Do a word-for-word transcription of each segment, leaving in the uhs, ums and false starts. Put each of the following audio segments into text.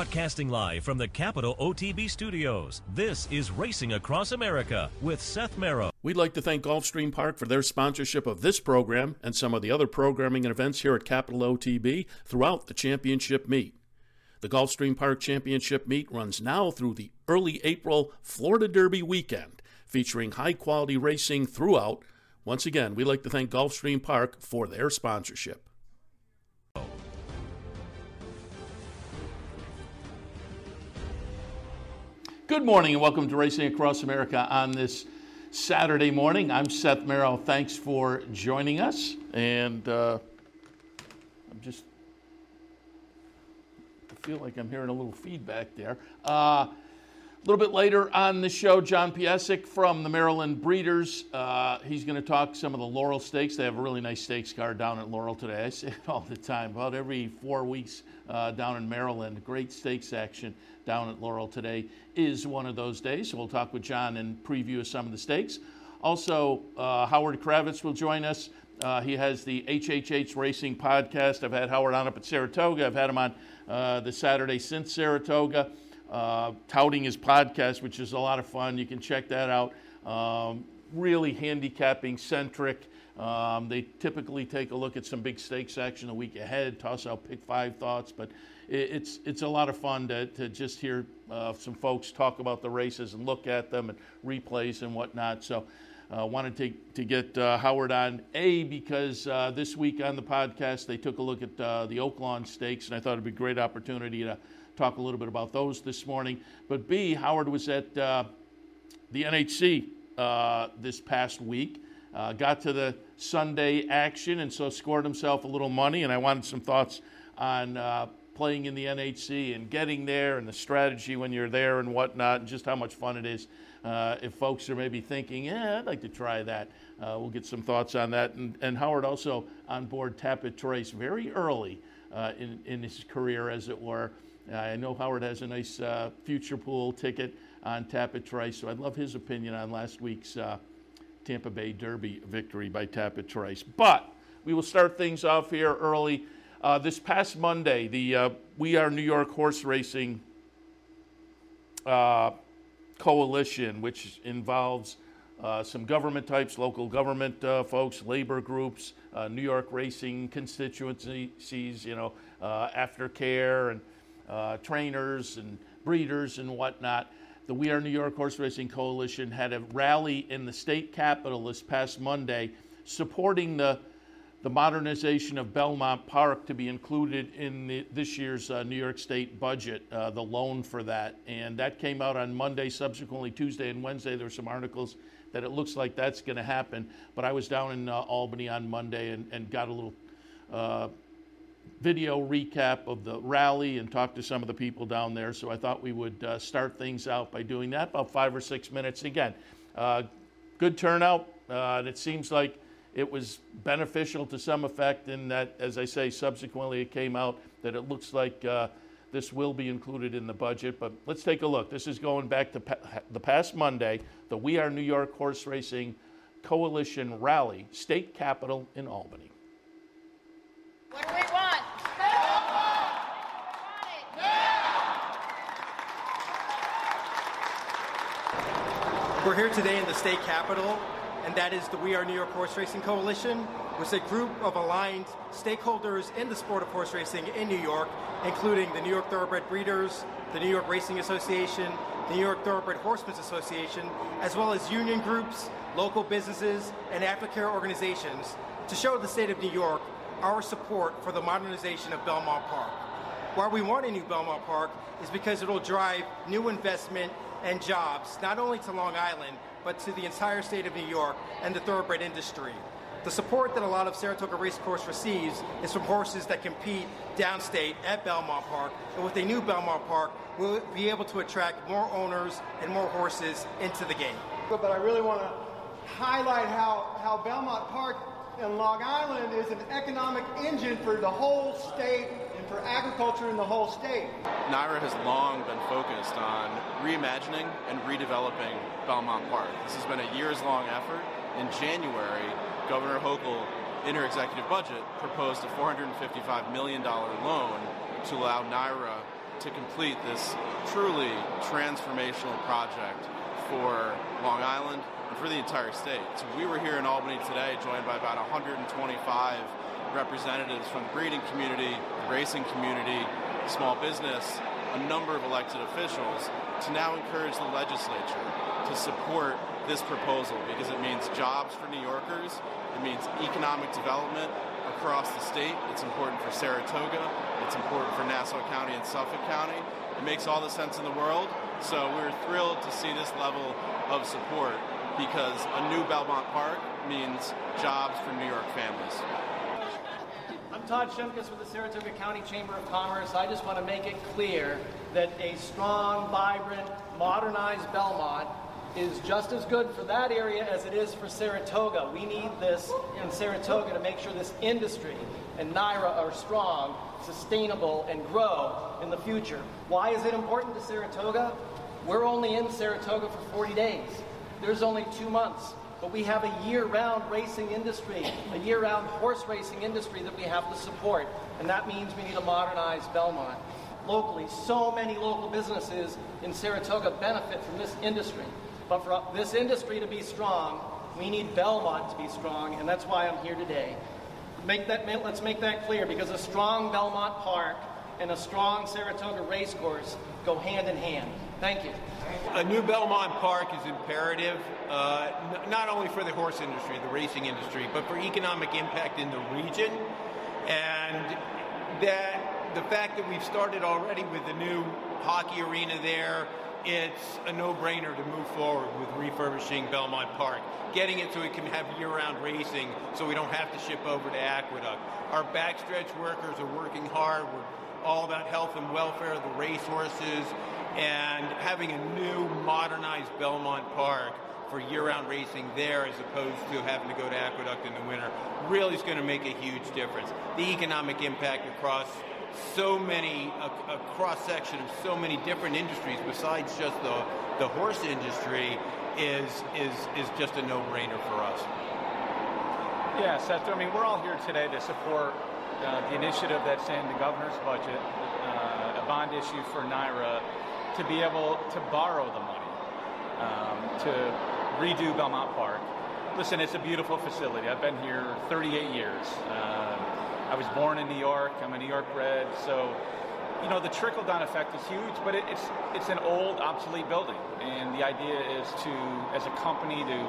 Broadcasting live from the Capital O T B studios, this is Racing Across America with Seth Merrow. We'd like to thank Gulfstream Park for their sponsorship of this program and some of the other programming and events here at Capital O T B throughout the championship meet. The Gulfstream Park Championship meet runs now through the early April Florida Derby weekend, featuring high-quality racing throughout. Once again, we'd like to thank Gulfstream Park for their sponsorship. Good morning and welcome to Racing Across America on this Saturday morning. I'm Seth Merrow. Thanks for joining us. And uh, I'm just, I feel like I'm hearing a little feedback there. Uh, a little bit later on the show, John Piasek from the Maryland Breeders. Uh, he's going to talk some of the Laurel Stakes. They have a really nice stakes card down at Laurel today. I say it all the time, about every four weeks uh, down in Maryland. Great stakes action down at Laurel today is one of those days. So we'll talk with John and preview some of the stakes. Also, uh, Howard Kravitz will join us. Uh, he has the H H H Racing podcast. I've had Howard on up at Saratoga. I've had him on uh, the Saturday since Saratoga, uh, touting his podcast, which is a lot of fun. You can check that out. Um, really handicapping centric. Um, they typically take a look at some big stakes action a week ahead, toss out pick five thoughts, but it, it's it's a lot of fun to, to just hear uh, some folks talk about the races and look at them and replays and whatnot. So I uh, wanted to, to get uh, Howard on, A, because uh, this week on the podcast they took a look at uh, the Oaklawn Stakes, and I thought it would be a great opportunity to talk a little bit about those this morning. But B, Howard was at uh, the N H C uh, this past week. Uh, got to the Sunday action and so scored himself a little money, and I wanted some thoughts on uh, playing in the N H C and getting there and the strategy when you're there and whatnot, and just how much fun it is. Uh, if folks are maybe thinking, yeah, I'd like to try that, uh, we'll get some thoughts on that. And, and Howard also on board Tapit Trace very early uh, in, in his career, as it were. Uh, I know Howard has a nice uh, future pool ticket on Tapit Trace, so I'd love his opinion on last week's uh, Tampa Bay Derby victory by Tapit Trace. But we will start things off here early. Uh, this past Monday, the uh, We Are New York Horse Racing uh, Coalition, which involves uh, some government types, local government uh, folks, labor groups, uh, New York racing constituencies, you know, uh, aftercare and uh, trainers and breeders and whatnot. The We Are New York Horse Racing Coalition had a rally in the state capitol this past Monday supporting the, the modernization of Belmont Park to be included in the, this year's uh, New York State budget, uh, the loan for that. And that came out on Monday. Subsequently, Tuesday and Wednesday, there were some articles that it looks like that's going to happen. But I was down in uh, Albany on Monday and, and got a little uh, video recap of the rally and talk to some of the people down there. So I thought we would uh, start things out by doing that, about five or six minutes. Again, uh, good turnout. Uh, and it seems like it was beneficial to some effect in that, as I say, subsequently it came out that it looks like uh, this will be included in the budget. But let's take a look. This is going back to pa- the past Monday, the We Are New York Horse Racing Coalition rally, state capitol in Albany. What do we want? We're here today in the state capitol, and that is the We Are New York Horse Racing Coalition, which is a group of aligned stakeholders in the sport of horse racing in New York, including the New York Thoroughbred Breeders, the New York Racing Association, the New York Thoroughbred Horsemen's Association, as well as union groups, local businesses, and aftercare organizations to show the state of New York our support for the modernization of Belmont Park. Why we want a new Belmont Park is because it will drive new investment and jobs, not only to Long Island, but to the entire state of New York and the thoroughbred industry. The support that a lot of Saratoga Racecourse receives is from horses that compete downstate at Belmont Park, and with a new Belmont Park, we'll be able to attract more owners and more horses into the game. But I really want to highlight how, how Belmont Park in Long Island is an economic engine for the whole state and for agriculture in the whole state. NYRA has long been focused on reimagining and redeveloping Belmont Park. This has been a years-long effort. In January, Governor Hochul, in her executive budget, proposed a four hundred fifty-five million dollars loan to allow NYRA to complete this truly transformational project for Long Island and for the entire state. So we were here in Albany today, joined by about one hundred twenty-five representatives from the breeding community, the racing community, small business, a number of elected officials, to now encourage the legislature to support this proposal, because it means jobs for New Yorkers, it means economic development across the state. It's important for Saratoga, it's important for Nassau County and Suffolk County. It makes all the sense in the world, so we're thrilled to see this level of support, because a new Belmont Park means jobs for New York families. I'm Todd Shimkus with the Saratoga County Chamber of Commerce. I just want to make it clear that a strong, vibrant, modernized Belmont is just as good for that area as it is for Saratoga. We need this in Saratoga to make sure this industry and NYRA are strong, sustainable, and grow in the future. Why is it important to Saratoga? We're only in Saratoga for forty days. There's only two months. But we have a year-round racing industry, a year-round horse racing industry that we have to support. And that means we need a modernized Belmont. Locally, so many local businesses in Saratoga benefit from this industry. But for this industry to be strong, we need Belmont to be strong, and that's why I'm here today. Make that, let's make that clear, because a strong Belmont Park and a strong Saratoga racecourse go hand in hand. Thank you. A new Belmont Park is imperative, uh, n- not only for the horse industry, the racing industry, but for economic impact in the region. And that the fact that we've started already with the new hockey arena there, it's a no-brainer to move forward with refurbishing Belmont Park, getting it so it can have year-round racing so we don't have to ship over to Aqueduct. Our backstretch workers are working hard. We're all about health and welfare of the racehorses, and having a new modernized Belmont Park for year-round racing there as opposed to having to go to Aqueduct in the winter really is going to make a huge difference. The economic impact across so many, a, a cross-section of so many different industries besides just the, the horse industry is, is, is just a no-brainer for us. Yeah, Seth, I mean, we're all here today to support uh, the initiative that's in the governor's budget, uh, a bond issue for NYRA, to be able to borrow the money um, to redo Belmont Park. Listen, it's a beautiful facility. I've been here thirty-eight years. Uh, I was born in New York. I'm a New York bred. So, you know, the trickle-down effect is huge, but it, it's it's an old, obsolete building. And the idea is to, as a company, to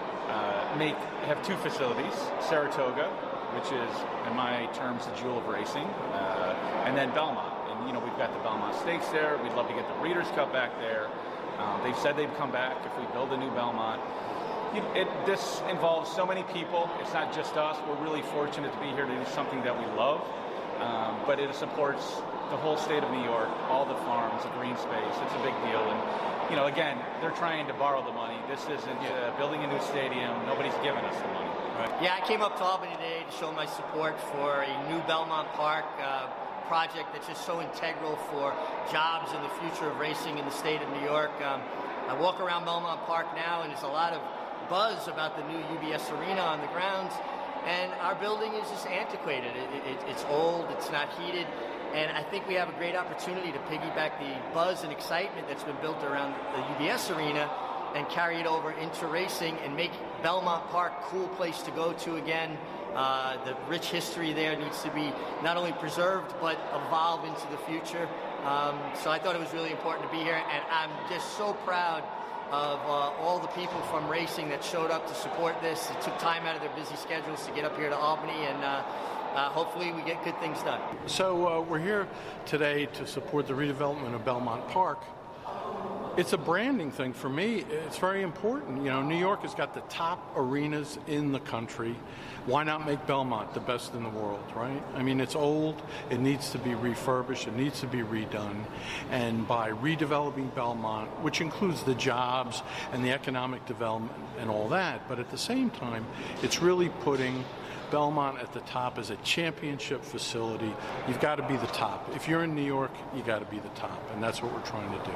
uh, make have two facilities, Saratoga, which is, in my terms, the jewel of racing, uh, and then Belmont. And, you know, we've got the Belmont Stakes there. We'd love to get the Breeders' Cup back there. Um, they've said they'd come back if we build a new Belmont. You know, it, this involves so many people. It's not just us. We're really fortunate to be here to do something that we love, um, but it supports the whole state of New York, all the farms, the green space. It's a big deal. And, you know, again, they're trying to borrow the money. This isn't uh, building a new stadium. Nobody's giving us the money. Right? Yeah, I came up to Albany today to show my support for a new Belmont Park uh, project that's just so integral for jobs and the future of racing in the state of New York. Um, I walk around Belmont Park now, and there's a lot of buzz about the new U B S Arena on the grounds, and our building is just antiquated. It, it, it's old, it's not heated, and I think we have a great opportunity to piggyback the buzz and excitement that's been built around the U B S Arena and carry it over into racing and make Belmont Park a cool place to go to again. Uh, the rich history there needs to be not only preserved but evolve into the future. Um, so I thought it was really important to be here, and I'm just so proud of uh, all the people from racing that showed up to support this. It took time out of their busy schedules to get up here to Albany, and uh, uh, hopefully we get good things done. So uh, we're here today to support the redevelopment of Belmont Park. It's a branding thing for me. It's very important. You know, New York has got the top arenas in the country. Why not make Belmont the best in the world, right? I mean, it's old. It needs to be refurbished. It needs to be redone. And by redeveloping Belmont, which includes the jobs and the economic development and all that, but at the same time, it's really putting Belmont at the top as a championship facility. You've got to be the top. If you're in New York, you got to be the top, and that's what we're trying to do.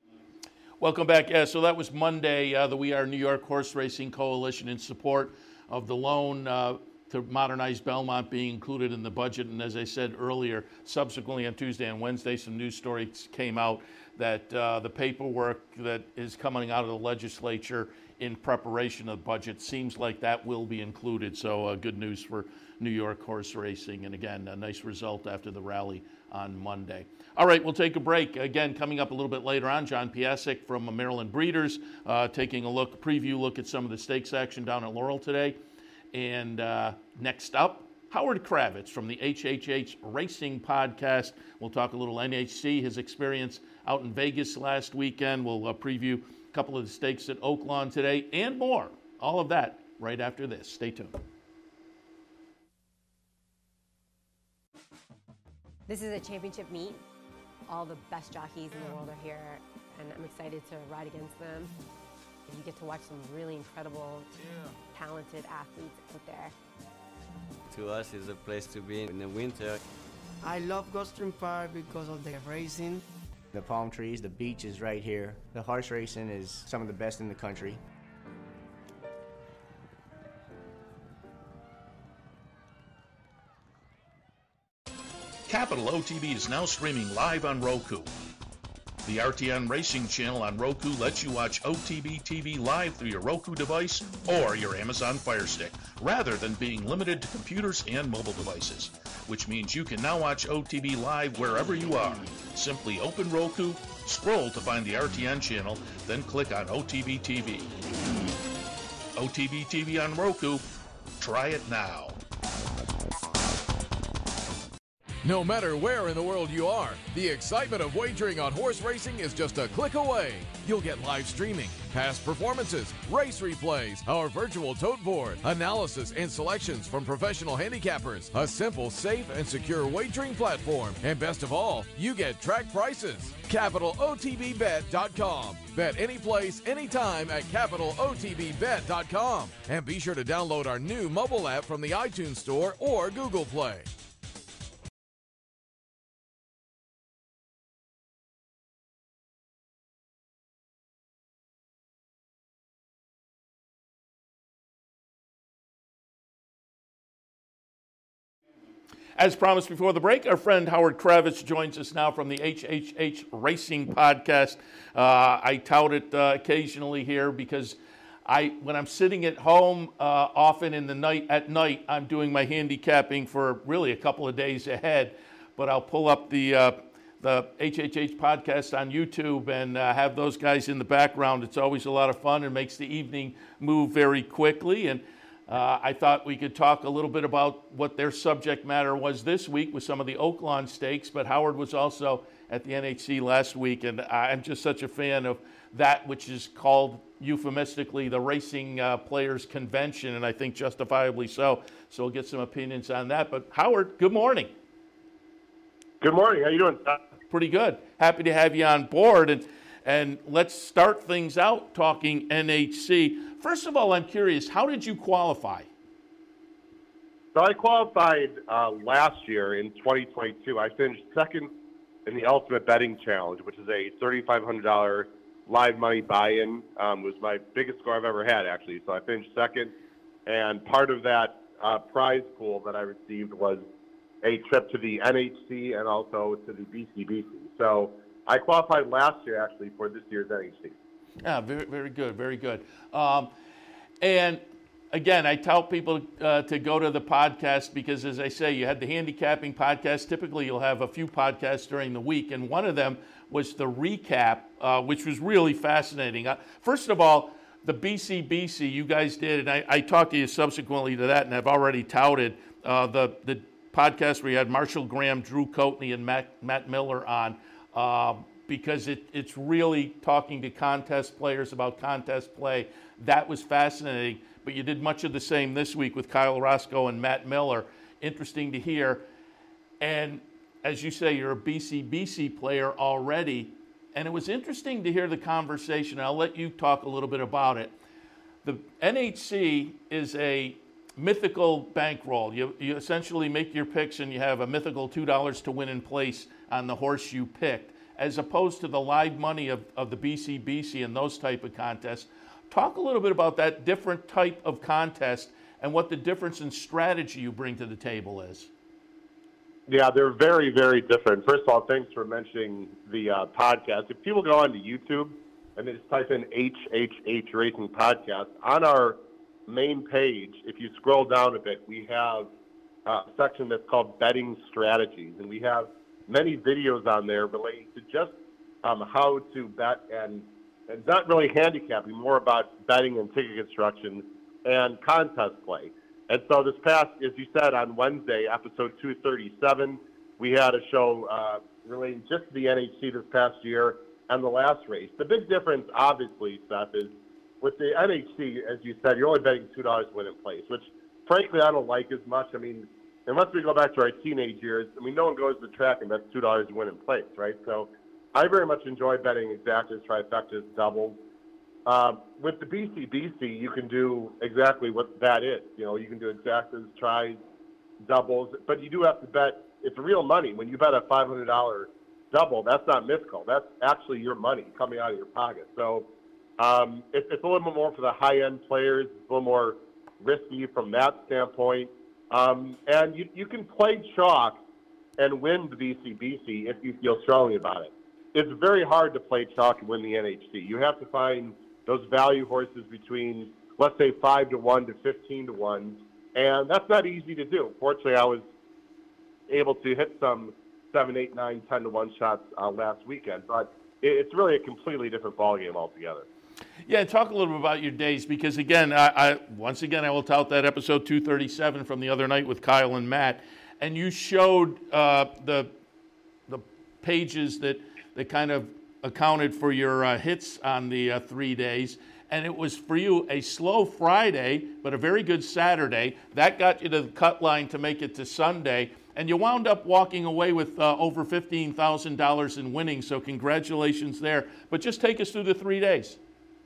Welcome back. Yeah, so that was Monday, uh, the We Are New York Horse Racing Coalition in support of the loan uh, to modernize Belmont being included in the budget. And as I said earlier, subsequently on Tuesday and Wednesday, some news stories came out that uh, the paperwork that is coming out of the legislature in preparation of the budget seems like that will be included. So uh, good news for New York horse racing. And again, a nice result after the rally on Monday. All right, we'll take a break. Again, coming up a little bit later on, John Piasek from Maryland Breeders, uh, taking a look, preview look at some of the stakes action down at Laurel today. And uh, next up, Howard Kravitz from the H H H Racing Podcast. We'll talk a little N H C, his experience out in Vegas last weekend. We'll uh, preview a couple of the stakes at Oaklawn today and more. All of that right after this. Stay tuned. This is a championship meet. All the best jockeys in the world are here, and I'm excited to ride against them. You get to watch some really incredible, yeah. talented athletes out there. To us, it's a place to be in the winter. I love Gulfstream Park because of the racing. The palm trees, the beach is right here. The horse racing is some of the best in the country. Capital O T B is now streaming live on Roku. The R T N Racing channel on Roku lets you watch O T B T V live through your Roku device or your Amazon Fire Stick, rather than being limited to computers and mobile devices, which means you can now watch O T B live wherever you are. Simply open Roku, scroll to find the R T N channel, then click on O T B T V. O T B T V on Roku. Try it now. No matter where in the world you are, the excitement of wagering on horse racing is just a click away. You'll get live streaming, past performances, race replays, our virtual tote board, analysis and selections from professional handicappers, a simple, safe, and secure wagering platform, and best of all, you get track prices. Capital O T B bet dot com. Bet any place, anytime at Capital O T B bet dot com. And be sure to download our new mobile app from the iTunes Store or Google Play. As promised before the break, our friend Howard Kravitz joins us now from the H H H Racing Podcast. Uh, I tout it uh, occasionally here because I, when I'm sitting at home, uh, often in the night at night, I'm doing my handicapping for really a couple of days ahead. But I'll pull up the uh, the H H H Podcast on YouTube and uh, have those guys in the background. It's always a lot of fun and makes the evening move very quickly. And Uh, I thought we could talk a little bit about what their subject matter was this week with some of the Oaklawn stakes, but Howard was also at the N H C last week, and I'm just such a fan of that which is called euphemistically the Racing uh, Players Convention, and I think justifiably so. So we'll get some opinions on that. But Howard, good morning. Good morning. How you doing, Tom? Pretty good. Happy to have you on board. And And let's start things out talking N H C. First of all, I'm curious, how did you qualify? So I qualified uh, last year in twenty twenty-two. I finished second in the Ultimate Betting Challenge, which is a thirty-five hundred dollars live money buy-in. Um, was my biggest score I've ever had, actually. So I finished second, and part of that uh, prize pool that I received was a trip to the N H C and also to the B C B C. So I qualified last year, actually, for this year's N H C. Yeah, very, very good, very good. Um, and again, I tell people uh, to go to the podcast because, as I say, you had the handicapping podcast. Typically, you'll have a few podcasts during the week, and one of them was the recap, uh, which was really fascinating. Uh, first of all, the B C B C you guys did, and I, I talked to you subsequently to that, and I've already touted uh, the the podcast where you had Marshall Graham, Drew Coatney, and Matt, Matt Miller on. Uh, because it, it's really talking to contest players about contest play. That was fascinating. But you did much of the same this week with Kyle Roscoe and Matt Miller. Interesting to hear. And as you say, you're a B C B C player already. And it was interesting to hear the conversation. I'll let you talk a little bit about it. The N H C is a mythical bankroll. You, you essentially make your picks and you have a mythical two dollars to win in place on the horse you picked, as opposed to the live money of, of the B C B C and those type of contests. Talk a little bit about that different type of contest and what the difference in strategy you bring to the table is. Yeah, they're very, very different. First of all, thanks for mentioning the uh, podcast. If people go onto YouTube and they just type in H H H Racing Podcast, on our main page, if you scroll down a bit, we have a section that's called Betting Strategies, and we have many videos on there relating to just um, how to bet and, and not really handicapping, more about betting and ticket construction and contest play. And so this past, as you said, on Wednesday, episode two thirty-seven, we had a show uh, relating just to the N H C this past year and the last race. The big difference, obviously, Seth, is with the N H C, as you said, you're only betting two dollars to win in place, which, frankly, I don't like as much. I mean, unless we go back to our teenage years, I mean, no one goes to the track and bets two dollars to win in place, right? So I very much enjoy betting exactas, trifectas, doubles. Uh, with the B C B C, you can do exactly what that is. You know, you can do exactas, tries, doubles, but you do have to bet. It's real money. When you bet a five hundred dollars double, that's not mythical. That's actually your money coming out of your pocket. So um, it, it's a little bit more for the high-end players. It's a little more risky from that standpoint. Um, and you, you can play chalk and win the B C B C if you feel strongly about it. It's very hard to play chalk and win the N H C. You have to find those value horses between, let's say, five to one to fifteen to one, and that's not easy to do. Fortunately, I was able to hit some seven, eight, nine, ten to one shots uh, last weekend, but it, it's really a completely different ballgame altogether. Yeah, talk a little bit about your days, because again, I, I once again I will tout that episode two thirty-seven from the other night with Kyle and Matt, and you showed uh, the the pages that that kind of accounted for your uh, hits on the uh, three days, and it was for you a slow Friday, but a very good Saturday. That got you to the cut line to make it to Sunday, and you wound up walking away with uh, over fifteen thousand dollars in winnings, so congratulations there. But just take us through the three days.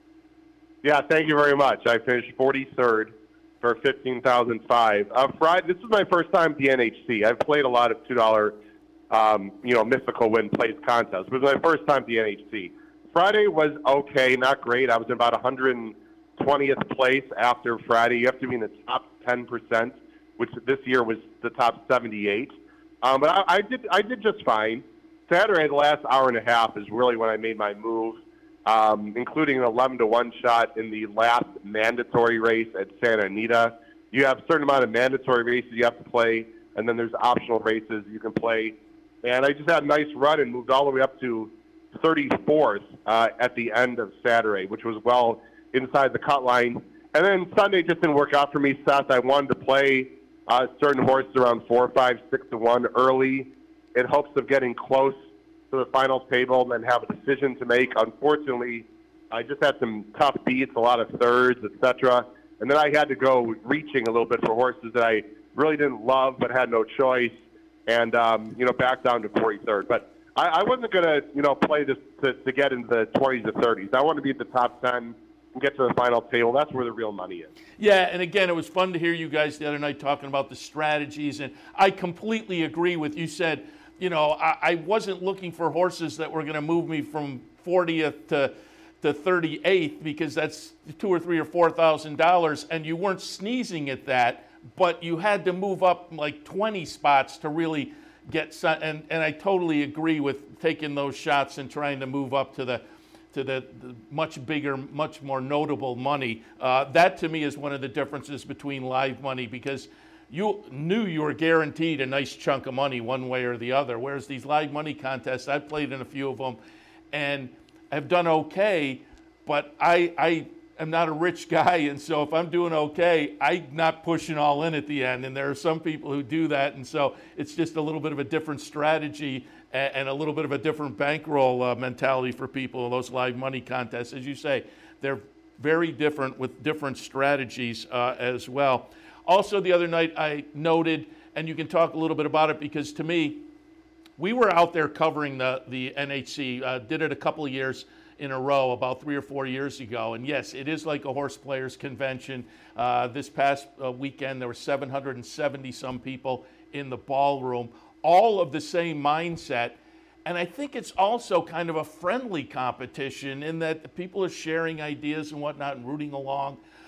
Yeah, thank you very much. I finished forty-third for fifteen thousand five dollars. Uh, Friday, this is my first time at the N H C. I've played a lot of two dollars Um, you know, mythical win place contest. It was my first time at the N H C. Friday was okay, not great. I was in about one hundred twentieth place after Friday. You have to be in the top ten percent, which this year was the top seventy-eight. Um, but I, I did I did just fine. Saturday, the last hour and a half is really when I made my move, um, including an eleven to one shot in the last mandatory race at Santa Anita. You have a certain amount of mandatory races you have to play, and then there's optional races you can play. And I just had a nice run and moved all the way up to thirty-fourth uh, at the end of Saturday, which was well inside the cut line. And then Sunday just didn't work out for me, Seth. I wanted to play uh, certain horses around four, five, six to one early in hopes of getting close to the final table and then have a decision to make. Unfortunately, I just had some tough beats, a lot of thirds, et cetera. And then I had to go reaching a little bit for horses that I really didn't love but had no choice. And, um, you know, back down to forty-third. But I, I wasn't going to, you know, play this to, to get into the twenties to thirties. I want to be at the top ten and get to the final table. That's where the real money is. Yeah, and again, it was fun to hear you guys the other night talking about the strategies. And I completely agree with you. Said, you know, I, I wasn't looking for horses that were going to move me from fortieth to to thirty-eighth, because that's two or three or four thousand dollars, and you weren't sneezing at that. But you had to move up like twenty spots to really get some, and, and I totally agree with taking those shots and trying to move up to the to the, the much bigger, much more notable money. Uh, that to me is one of the differences between live money, because you knew you were guaranteed a nice chunk of money one way or the other, whereas these live money contests, I've played in a few of them and have done okay, but I, I I'm not a rich guy, and so if I'm doing okay, I'm not pushing all in at the end, and there are some people who do that, and so it's just a little bit of a different strategy and, and a little bit of a different bankroll uh, mentality for people in those live money contests. As you say, they're very different with different strategies uh, as well. Also, the other night I noted, and you can talk a little bit about it, because to me, we were out there covering the, the N H C, uh, did it a couple of years in a row about three or four years ago. And yes, it is like a horse players convention. Uh, this past uh, weekend, there were seven hundred seventy some people in the ballroom, all of the same mindset. And I think it's also kind of a friendly competition in that people are sharing ideas and whatnot and rooting along.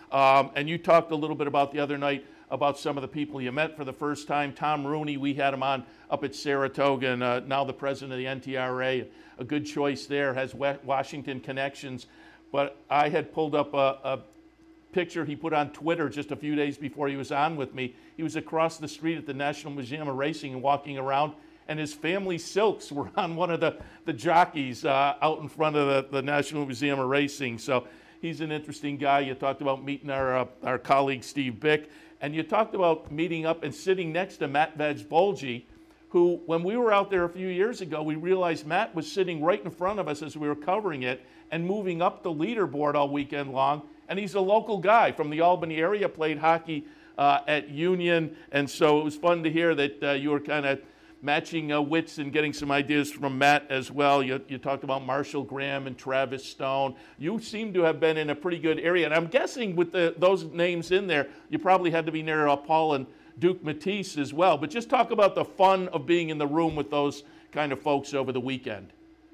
Um, and you talked a little bit about the other night about some of the people you met for the first time. Tom Rooney, we had him on up at Saratoga, and uh, now the president of the N T R A. A good choice there, has Washington connections. But I had pulled up a, a picture he put on Twitter just a few days before he was on with me. He was across the street at the National Museum of Racing and walking around, and his family silks were on one of the, the jockeys uh, out in front of the, the National Museum of Racing. So he's an interesting guy. You talked about meeting our, uh, our colleague Steve Bick, and you talked about meeting up and sitting next to Matt Vajvolji, who, when we were out there a few years ago, we realized Matt was sitting right in front of us as we were covering it and moving up the leaderboard all weekend long. And he's a local guy from the Albany area, played hockey uh, at Union. And so it was fun to hear that uh, you were kind of matching uh, wits and getting some ideas from Matt as well. You, you talked about Marshall Graham and Travis Stone. You seem to have been in a pretty good area. And I'm guessing with the, those names in there, you probably had to be near uh, Paul and Duke Matisse as well. But just talk about the fun of being in the room with those kind of folks over the weekend.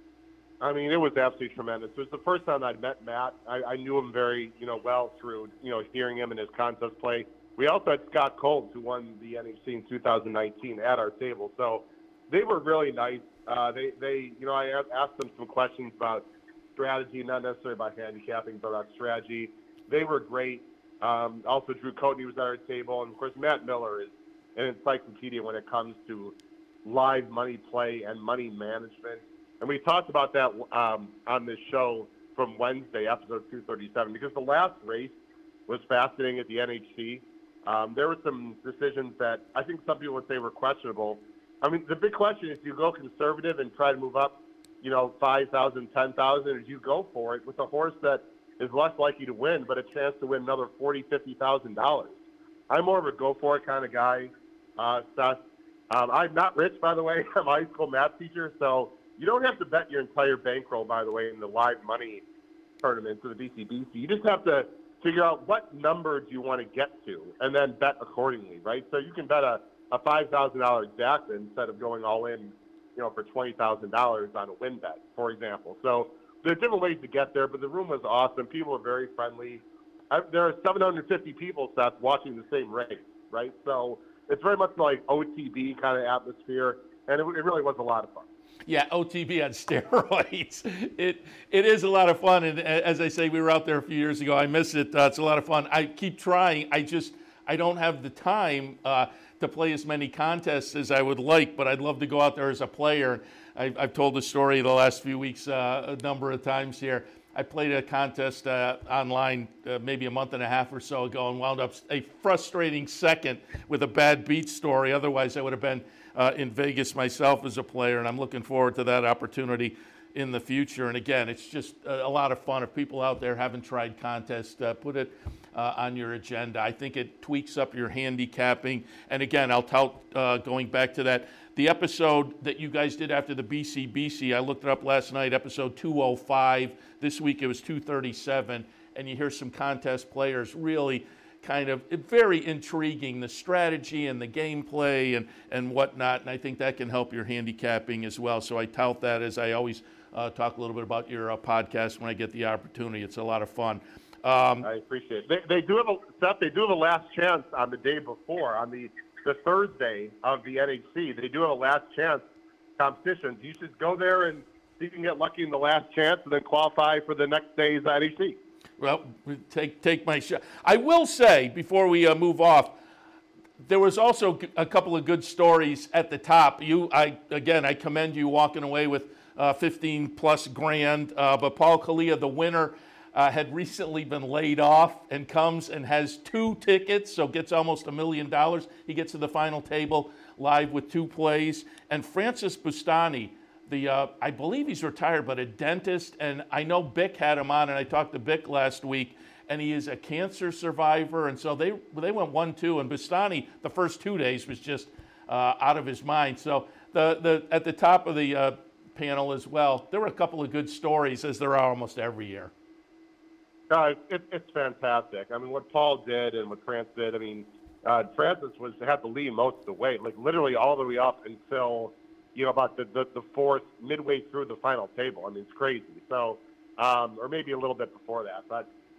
I mean, it was absolutely tremendous. It was the first time I'd met Matt. I, I knew him very, you know, well through, you know, hearing him in his contest play. We also had Scott Coles, who won the N H C in two thousand nineteen, at our table. So they were really nice. Uh, they, they, you know, I asked them some questions about strategy, not necessarily about handicapping, but about strategy. They were great. Um, also, Drew Coatney was at our table. And, of course, Matt Miller is an encyclopedia when it comes to live money play and money management. And we talked about that um, on this show from Wednesday, episode two thirty-seven, because the last race was fascinating at the N H C. Um, there were some decisions that I think some people would say were questionable. I mean, the big question is, do you go conservative and try to move up, you know, five thousand, ten thousand, or do you go for it with a horse that is less likely to win, but a chance to win another forty thousand dollars, fifty thousand dollars? I'm more of a go-for-it kind of guy, uh, Seth. Um, I'm not rich, by the way. I'm a high school math teacher, so you don't have to bet your entire bankroll, by the way, in the live money tournaments of the B C B C. You just have to figure out what number do you want to get to and then bet accordingly, right? So you can bet a, a five thousand dollars exacta instead of going all in, you know, for twenty thousand dollars on a win bet, for example. So there are different ways to get there, but the room was awesome. People were very friendly. I, there are seven hundred fifty people, Seth, watching the same race, right? So it's very much like O T B kind of atmosphere, and it, it really was a lot of fun. Yeah, O T B on steroids. It it is a lot of fun, and as I say, we were out there a few years ago. I miss it. Uh, it's a lot of fun. I keep trying. I just I don't have the time uh, to play as many contests as I would like, but I'd love to go out there as a player. I've, I've told the story the last few weeks uh, a number of times here. I played a contest uh, online uh, maybe a month and a half or so ago and wound up a frustrating second with a bad beat story. Otherwise, I would have been uh, in Vegas myself as a player, and I'm looking forward to that opportunity in the future. And again, it's just a, a lot of fun. If people out there haven't tried contests, uh, put it uh, on your agenda. I think it tweaks up your handicapping. And again, I'll tell, uh, going back to that, the episode that you guys did after the B C B C, I looked it up last night, episode two oh five. This week it was two thirty-seven. And you hear some contest players really kind of very intriguing, the strategy and the gameplay and, and whatnot. And I think that can help your handicapping as well. So I tout that, as I always uh, talk a little bit about your uh, podcast when I get the opportunity. It's a lot of fun. Um, I appreciate it. They, they do have a, Seth, they do have a last chance on the day before, on the the Thursday of the N H C. They do have a last chance competition. You should go there and see if you can get lucky in the last chance and then qualify for the next day's N H C. Well, take take my shot. I will say, before we uh, move off, there was also a couple of good stories at the top. You, I again, I commend you walking away with uh, fifteen plus grand. Uh, but Paul Kaliya, the winner, Uh, had recently been laid off and comes and has two tickets, so gets almost a million dollars. He gets to the final table live with two plays. And Francis Bustani, the uh, I believe he's retired, but a dentist, and I know Bick had him on, and I talked to Bick last week, and he is a cancer survivor, and so they they went one two, and Bustani, the first two days, was just uh, out of his mind. So the the at the top of the uh, panel as well, there were a couple of good stories, as there are almost every year. No, it, it's fantastic. I mean, what Paul did and what France did, I mean, uh, Francis was had the lead most of the way, like literally all the way up until, you know, about the, the, the fourth, midway through the final table. I mean, it's crazy. So, um, or maybe a little bit before that. But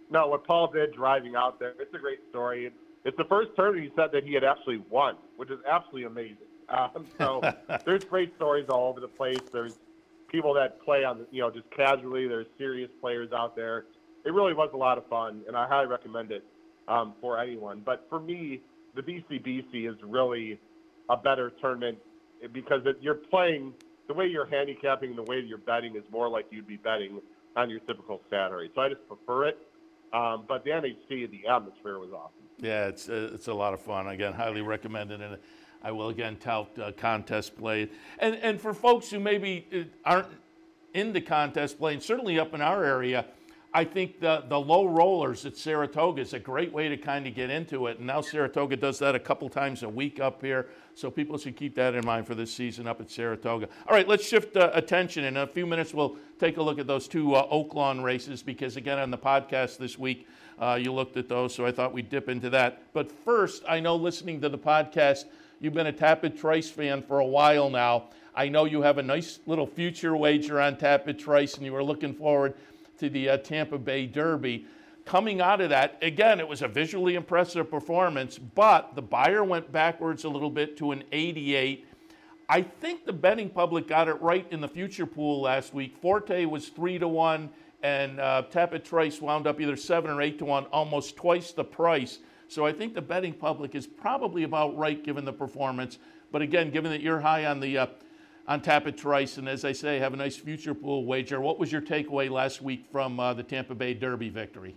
no, what Paul did driving out there, it's a great story. It's the first tournament he said that he had actually won, which is absolutely amazing. Um, so there's great stories all over the place. There's people that play on, you know, just casually. There's serious players out there. It really was a lot of fun, and I highly recommend it um, for anyone. But for me, the B C B C is really a better tournament because it, you're playing, the way you're handicapping, the way that you're betting is more like you'd be betting on your typical Saturday. So I just prefer it. Um, but the N H C, the atmosphere was awesome. Yeah, it's uh, it's a lot of fun. Again, highly recommend it. And I will again tout uh, contest play. And and for folks who maybe aren't into contest play, and certainly up in our area, I think the the low rollers at Saratoga is a great way to kind of get into it. And now Saratoga does that a couple times a week up here, so people should keep that in mind for this season up at Saratoga. All right, let's shift uh, attention. In a few minutes, we'll take a look at those two uh, Oaklawn races because, again, on the podcast this week, uh, you looked at those, so I thought we'd dip into that. But first, I know listening to the podcast, you've been a Tapit Trice fan for a while now. I know you have a nice little future wager on Tapit Trice, and you were looking forward to the uh, Tampa Bay Derby. Coming out of that, again, it was a visually impressive performance, but the buyer went backwards a little bit to an eighty-eight. I think the betting public got it right in the future pool last week. Forte was three to one, and uh, Tapit Trice wound up either seven or eight to one, almost twice the price. So I think the betting public is probably about right given the performance. But again, given that you're high on the uh, on Tapit Trice, and as I say, have a nice future pool wager, what was your takeaway last week from uh, the Tampa Bay Derby victory?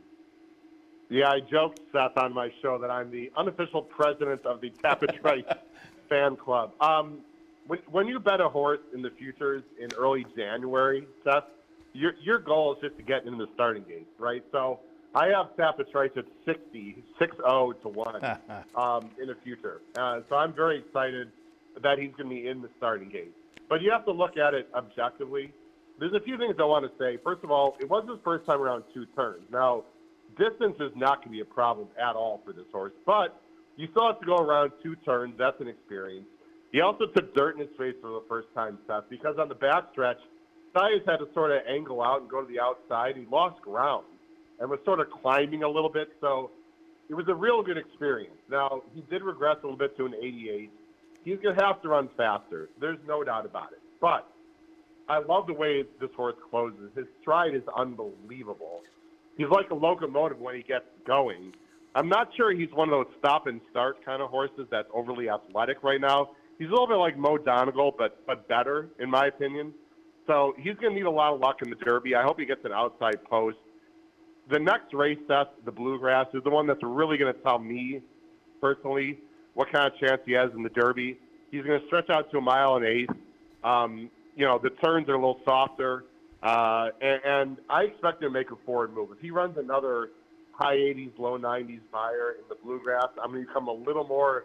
Yeah, I joked, Seth, on my show that I'm the unofficial president of the Tapit Trice fan club. Um, when, when you bet a horse in the futures in early January, Seth, your your goal is just to get into the starting gate, right? So I have Tapit Trice at sixty, six oh to one um, in the future. Uh, so I'm very excited that he's going to be in the starting gate. But you have to look at it objectively. There's a few things I want to say. First of all, it was his first time around two turns. Now, distance is not going to be a problem at all for this horse, but you still have to go around two turns. That's an experience. He also took dirt in his face for the first time, Seth, because on the backstretch, Saez had to sort of angle out and go to the outside. He lost ground and was sort of climbing a little bit, so it was a real good experience. Now, he did regress a little bit to an eighty-eight. He's going to have to run faster. There's no doubt about it. But I love the way this horse closes. His stride is unbelievable. He's like a locomotive when he gets going. I'm not sure he's one of those stop and start kind of horses that's overly athletic right now. He's a little bit like Mo Donegal, but but better, in my opinion. So he's going to need a lot of luck in the Derby. I hope he gets an outside post. The next race, Seth, the Bluegrass, is the one that's really going to tell me, personally, what kind of chance he has in the Derby. He's going to stretch out to a mile and eighth. Um, you know, the turns are a little softer. Uh, and, and I expect him to make a forward move. If he runs another high eighties, low nineties buyer in the Bluegrass, I'm going to become a little more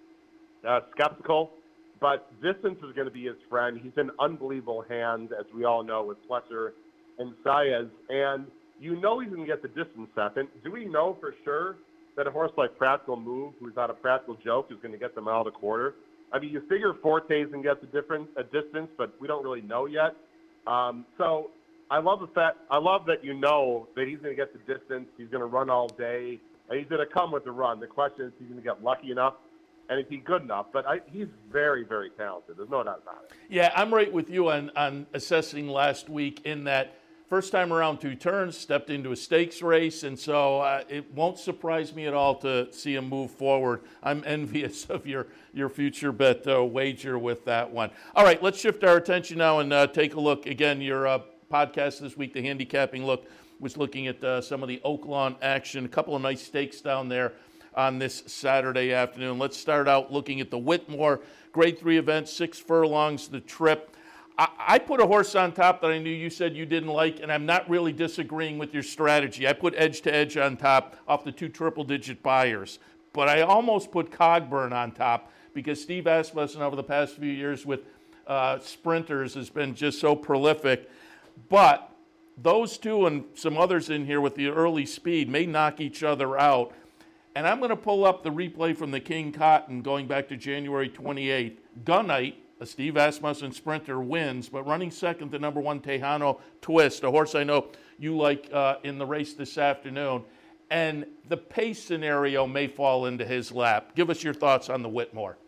uh, skeptical. But distance is going to be his friend. He's in unbelievable hands, as we all know, with Fletcher and Saez. And you know he's going to get the distance, Seth. And do we know for sure that a horse like Practical Move, who's not a practical joke, is going to get the mile and a quarter? I mean, you figure Forte's going to get the difference, a distance, but we don't really know yet. Um, so I love the fact, I love that you know that he's going to get the distance, he's going to run all day, and he's going to come with the run. The question is, he's going to get lucky enough, and is he good enough? But I, he's very, very talented. There's no doubt about it. Yeah, I'm right with you on, on assessing last week in that first time around two turns, stepped into a stakes race, and so uh, it won't surprise me at all to see him move forward. I'm envious of your, your future bet uh, wager with that one. All right, let's shift our attention now and uh, take a look. Again, your uh, podcast this week, The Handicapping Look, was looking at uh, some of the Oaklawn action. A couple of nice stakes down there on this Saturday afternoon. Let's start out looking at the Whitmore Grade three event, six furlongs the trip. I put a horse on top that I knew you said you didn't like, and I'm not really disagreeing with your strategy. I put Edge to Edge on top off the two triple-digit buyers. But I almost put Cogburn on top because Steve Asmussen over the past few years with uh, sprinters has been just so prolific. But those two and some others in here with the early speed may knock each other out. And I'm going to pull up the replay from the King Cotton going back to January twenty-eighth. Gunite, a Steve Asmussen sprinter, wins, but running second, the number one Tejano Twist, a horse I know you like uh, in the race this afternoon. And the pace scenario may fall into his lap. Give us your thoughts on the Whitmore.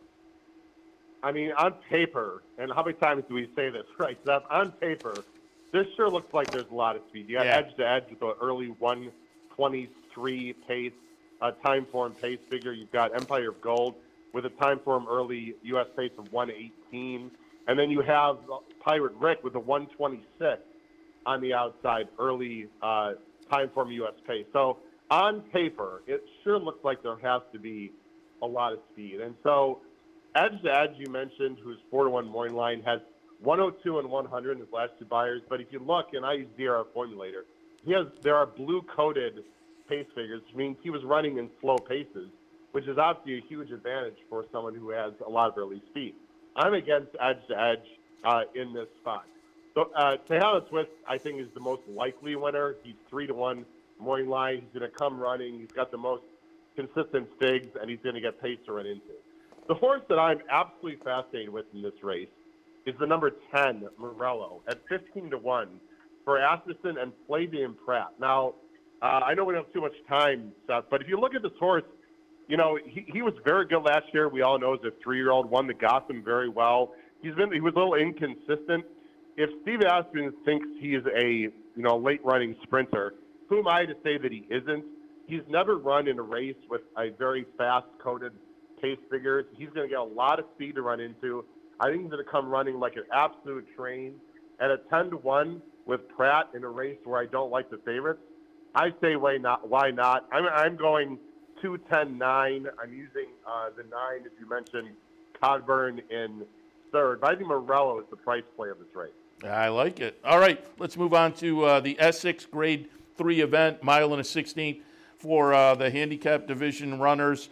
I mean, on paper, and how many times do we say this, right, Seth? On paper, this sure looks like there's a lot of speed. You got Yeah. edge to edge with the early one twenty-three pace, uh, time form pace figure. You've got Empire of Gold with a time form early U S pace of one eighteen. And then you have Pirate Rick with a one twenty-six on the outside, early uh, time form U S pace. So on paper, it sure looks like there has to be a lot of speed. And so edge to edge, you mentioned, who's four to one morning line, has one oh two and one hundred in his last two buyers. But if you look, and I use D R Formulator, he has there are blue-coded pace figures, which means he was running in slow paces, which is obviously a huge advantage for someone who has a lot of early speed. I'm against edge to edge uh, in this spot. So uh, Tejada Twist, I think, is the most likely winner. He's three to one morning line. He's going to come running. He's got the most consistent figs, and he's going to get pace to run into. The horse that I'm absolutely fascinated with in this race is the number ten, Morello, at fifteen to one for Asmussen and Flavian Pratt. Now, uh, I know we don't have too much time, Seth, but if you look at this horse, you know, he, he was very good last year. We all know as a three-year-old, won the Gotham very well. He's been he was a little inconsistent. If Steve Asmussen thinks he is a, you know, late-running sprinter, who am I to say that he isn't? He's never run in a race with a very fast-coded pace figures. He's going to get a lot of speed to run into. I think he's going to come running like an absolute train. At a ten to one with Pratt in a race where I don't like the favorites, I say why not? Why not? I'm, I'm going two ten nine. I'm using uh, the nine, as you mentioned, Cogburn in third. But I think Morello is the price play of this race. I like it. All right, let's move on to uh, the Essex Grade three event, mile and a sixteenth for uh, the handicap division runners.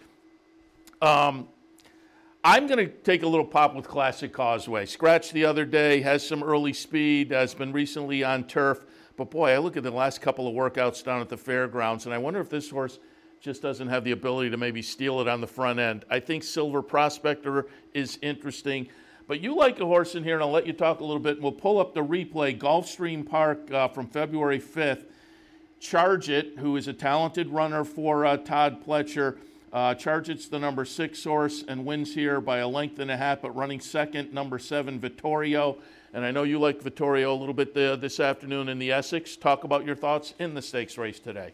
Um, I'm going to take a little pop with Classic Causeway. Scratched the other day, has some early speed, has been recently on turf. But, boy, I look at the last couple of workouts down at the fairgrounds, and I wonder if this horse just doesn't have the ability to maybe steal it on the front end. I think Silver Prospector is interesting. But you like a horse in here, and I'll let you talk a little bit, and we'll pull up the replay. Gulfstream Park uh, from February fifth. Charge It, who is a talented runner for uh, Todd Pletcher. Uh, Charge It's the number six horse and wins here by a length and a half, but running second, number seven, Vittorio. And I know you like Vittorio a little bit the, this afternoon in the Essex. Talk about your thoughts in the stakes race today.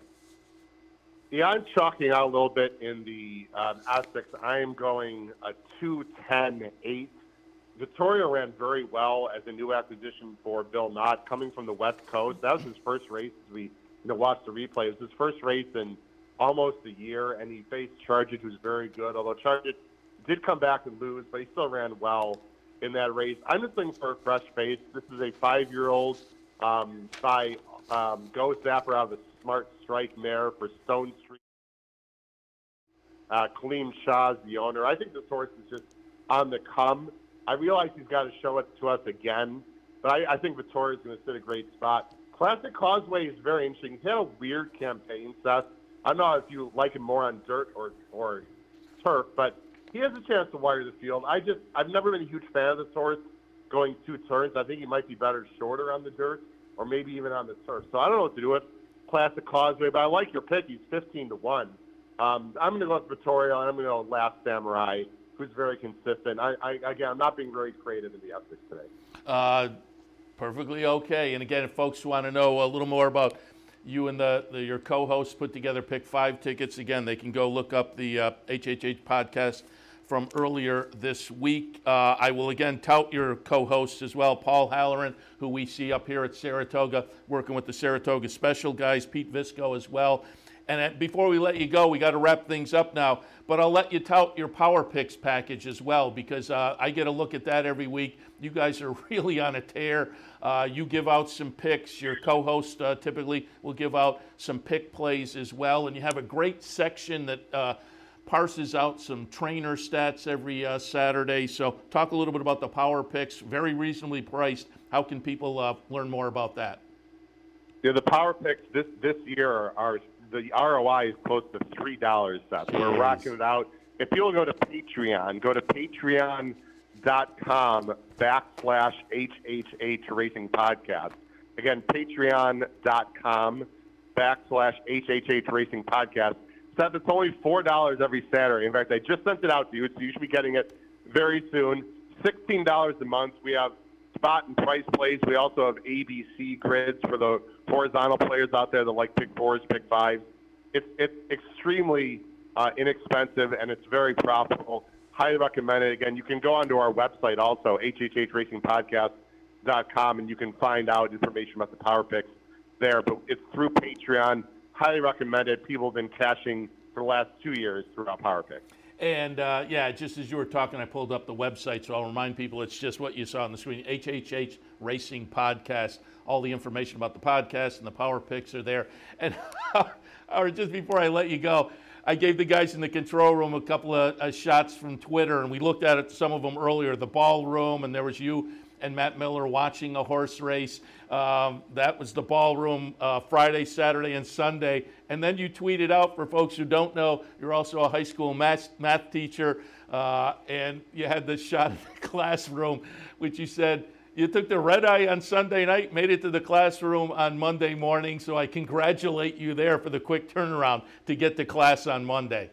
Yeah, I'm chalking out a little bit in the um, Essex. I am going a two ten eight. Vittorio ran very well as a new acquisition for Bill Knott, coming from the West Coast. That was his first race as we you know, watched the replay. It was his first race in almost a year, and he faced Charge It, who's very good, although Charge It did come back and lose, but he still ran well in that race. I'm just looking for a fresh face. This is a five-year-old um, by um, Go Zapper out of the Smart Strike mare for Stone Street. Uh, Kaleem Shah's the owner. I think this horse is just on the come. I realize he's got to show it to us again, but I, I think Vittoria's going to sit a great spot. Classic Causeway is very interesting. He's had a weird campaign, Seth. I don't know if you like him more on dirt or, or turf, but he has a chance to wire the field. I just, I've never been a huge fan of this horse going two turns. I think he might be better shorter on the dirt or maybe even on the turf. So I don't know what to do with Classic Causeway, but I like your pick. He's fifteen to one. Um, I'm going to go with Vittorio, and I'm going to go Last Samurai, who's very consistent. I, I, again, I'm not being very creative in the Essex today. Uh, perfectly okay. And again, if folks want to know a little more about you and the, the your co-hosts put together Pick Five tickets, again, they can go look up the uh, H H H podcast from earlier this week. Uh, I will again tout your co-hosts as well, Paul Halloran, who we see up here at Saratoga, working with the Saratoga Special guys, Pete Visco as well. And before we let you go, we got to wrap things up now, but I'll let you tout your Power Picks package as well, because uh, I get a look at that every week. You guys are really on a tear. Uh, you give out some picks. Your co-host uh, typically will give out some pick plays as well, and you have a great section that uh, parses out some trainer stats every uh, Saturday. So talk a little bit about the Power Picks, very reasonably priced. How can people uh, learn more about that? Yeah, the Power Picks this, this year are the R O I is close to three dollars, Seth. We're rocking it out. If you'll go to Patreon, go to patreon.com backslash HHH Racing Podcast. Again, patreon.com backslash HHH Racing Podcast. Seth, it's only four dollars every Saturday. In fact, I just sent it out to you, so you should be getting it very soon. sixteen dollars a month. We have spot and price plays. We also have A B C grids for the horizontal players out there that like pick fours, pick fives. It's, it's extremely uh, inexpensive, and it's very profitable. Highly recommend it. Again, you can go onto our website also, H H H Racing Podcast dot com, and you can find out information about the Power Picks there. But it's through Patreon. Highly recommend it. People have been cashing for the last two years throughout Power Picks. And, uh, yeah, just as you were talking, I pulled up the website, so I'll remind people it's just what you saw on the screen, H H H Racing Podcast. All the information about the podcast and the Power Picks are there. And or just before I let you go, I gave the guys in the control room a couple of uh, shots from Twitter, and we looked at it, some of them earlier, the ballroom, and there was you and Matt Miller watching a horse race. Um, that was the ballroom uh, Friday, Saturday, and Sunday. And then you tweeted out, for folks who don't know, you're also a high school math, math teacher, uh, and you had this shot in the classroom, which you said, you took the red eye on Sunday night, made it to the classroom on Monday morning, so I congratulate you there for the quick turnaround to get to class on Monday.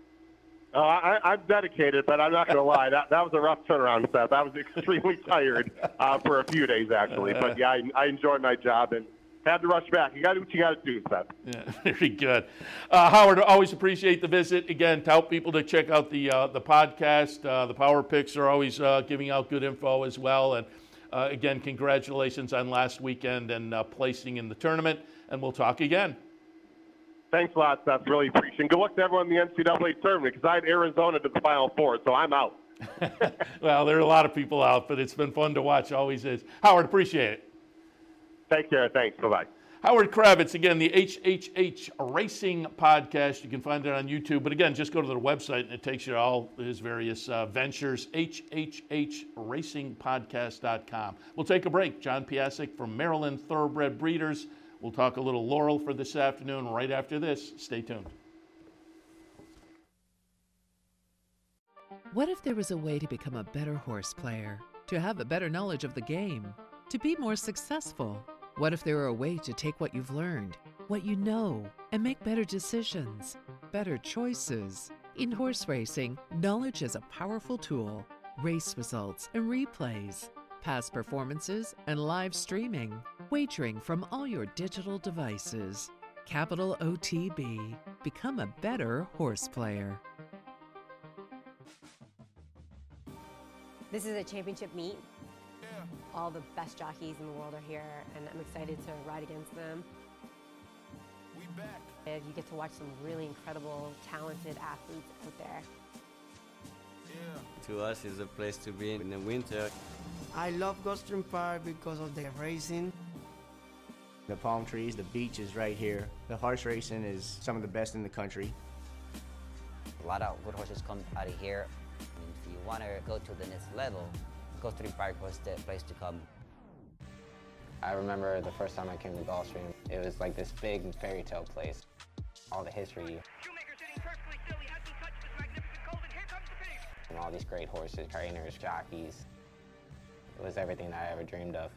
Uh, I, I'm dedicated, but I'm not going to lie. That that was a rough turnaround, Seth. I was extremely tired uh, for a few days, actually. But, yeah, I, I enjoyed my job and had to rush back. You got to do what you got to do, Seth. Yeah, very good. Uh, Howard, always appreciate the visit. Again, tell people to check out the uh, the podcast. Uh, the Power Picks are always uh, giving out good info as well. And, uh, again, congratulations on last weekend and uh, placing in the tournament. And we'll talk again. Thanks a lot, Seth. Really appreciate it. Good luck to everyone in the N C double A tournament because I had Arizona to the Final Four, so I'm out. Well, there are a lot of people out, but it's been fun to watch. Always is. Howard, appreciate it. Take care. Thanks. Bye-bye. Howard Kravitz, again, the H H H Racing Podcast. You can find it on YouTube. But, again, just go to the website, and it takes you to all his various uh, ventures, H H H Racing Podcast dot com. We'll take a break. John Piasek from Maryland Thoroughbred Breeders. We'll talk a little Laurel for this afternoon right after this. Stay tuned. What if there was a way to become a better horse player, to have a better knowledge of the game, to be more successful? What if there were a way to take what you've learned, what you know, and make better decisions, better choices? In horse racing, knowledge is a powerful tool. Race results and replays, past performances and live streaming, wagering from all your digital devices. Capital O T B. Become a better horse player. This is a championship meet. All the best jockeys in the world are here, and I'm excited to ride against them. We back. And you get to watch some really incredible, talented athletes out there. To us, it's a place to be in the winter. I love Gulfstream Park because of the racing. The palm trees, the beach is right here. The horse racing is some of the best in the country. A lot of good horses come out of here. And if you want to go to the next level, Gulfstream Park was the place to come. I remember the first time I came to Gulfstream, it was like this big fairy tale place. All the history. And all these great horses, trainers, jockeys. It was everything that I ever dreamed of.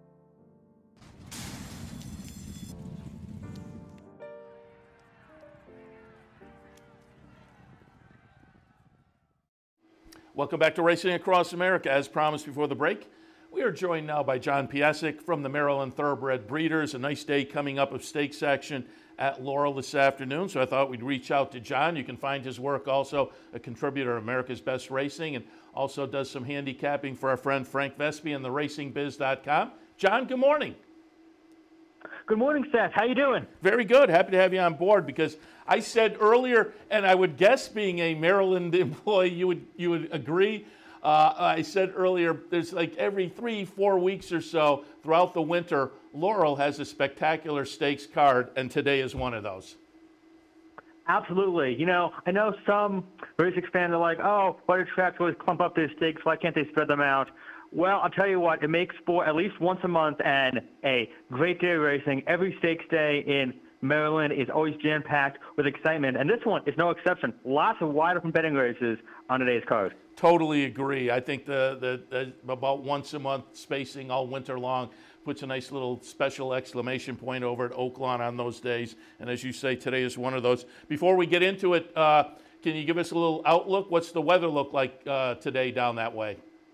Welcome back to Racing Across America. As promised before the break, we are joined now by John Piasek from the Maryland Thoroughbred Breeders. A nice day coming up of stakes action at Laurel this afternoon, so I thought we'd reach out to John. You can find his work also, a contributor to America's Best Racing, and also does some handicapping for our friend Frank Vespi and the racing biz dot com. John, good morning. Good morning, Seth. How you doing? Very good. Happy to have you on board because I said earlier, and I would guess being a Maryland employee, you would you would agree. Uh, I said earlier, there's like every three, four weeks or so throughout the winter, Laurel has a spectacular stakes card, and today is one of those. Absolutely. You know, I know some racing fans are like, oh, why do tracks always clump up their stakes? Why can't they spread them out? Well, I'll tell you what, it makes for at least once a month and a great day of racing. Every stakes day in Maryland is always jam-packed with excitement, and this one is no exception. Lots of wide open betting races on today's card. Totally agree. I think the, the, the about once a month spacing all winter long puts a nice little special exclamation point over at Oaklawn on those days. And as you say, today is one of those. Before we get into it, uh, can you give us a little outlook? What's the weather look like uh, today down that way?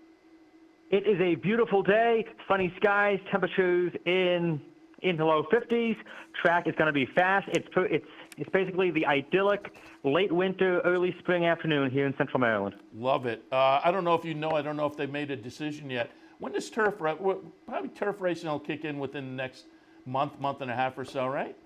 It is a beautiful day, sunny skies, temperatures in in the low fifties. Track is going to be fast. It's it's it's basically the idyllic late winter, early spring afternoon here in Central Maryland. Love it. Uh, I don't know if you know. I don't know if they've made a decision yet. When does turf ra- probably turf racing will kick in within the next month, month and a half or so, right?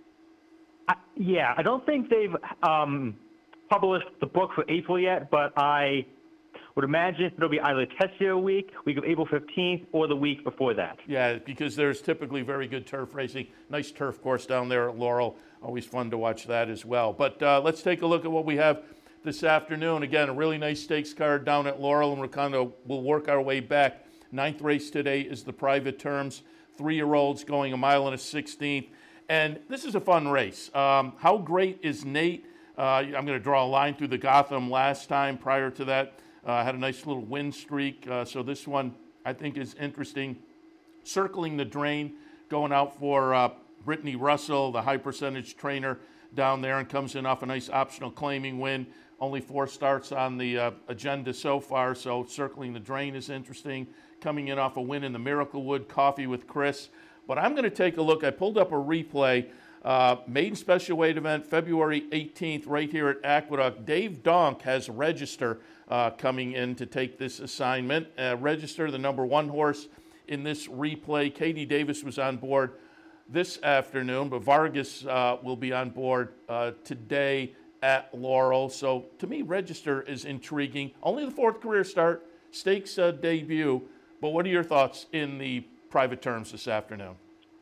I, yeah, I don't think they've um, published the book for April yet, but I would imagine it'll be either Tessio week, week of April fifteenth, or the week before that. Yeah, because there's typically very good turf racing. Nice turf course down there at Laurel. Always fun to watch that as well. But uh, let's take a look at what we have this afternoon. Again, a really nice stakes card down at Laurel, and we're kind of, we'll work our way back. Ninth race today is the private terms. Three-year-olds going a mile and a sixteenth. And this is a fun race. Um, how great is Nate? Uh, I'm going to draw a line through the Gotham last time. Prior to that, uh, had a nice little win streak. Uh, so this one, I think, is interesting. Circling the Drain, going out for uh, Brittany Russell, the high percentage trainer down there, and comes in off a nice optional claiming win. Only four starts on the uh, agenda so far, so Circling the Drain is interesting. Coming in off a win in the Miraclewood, Coffee with Chris. But I'm going to take a look. I pulled up a replay. Uh, maiden special weight event, February eighteenth, right here at Aqueduct. Dave Donk has Register uh, coming in to take this assignment. Uh, Register, the number one horse in this replay. Katie Davis was on board this afternoon, but Vargas uh, will be on board uh, today at Laurel. So to me, Register is intriguing. Only the fourth career start, stakes uh, debut. But what are your thoughts in the private terms this afternoon?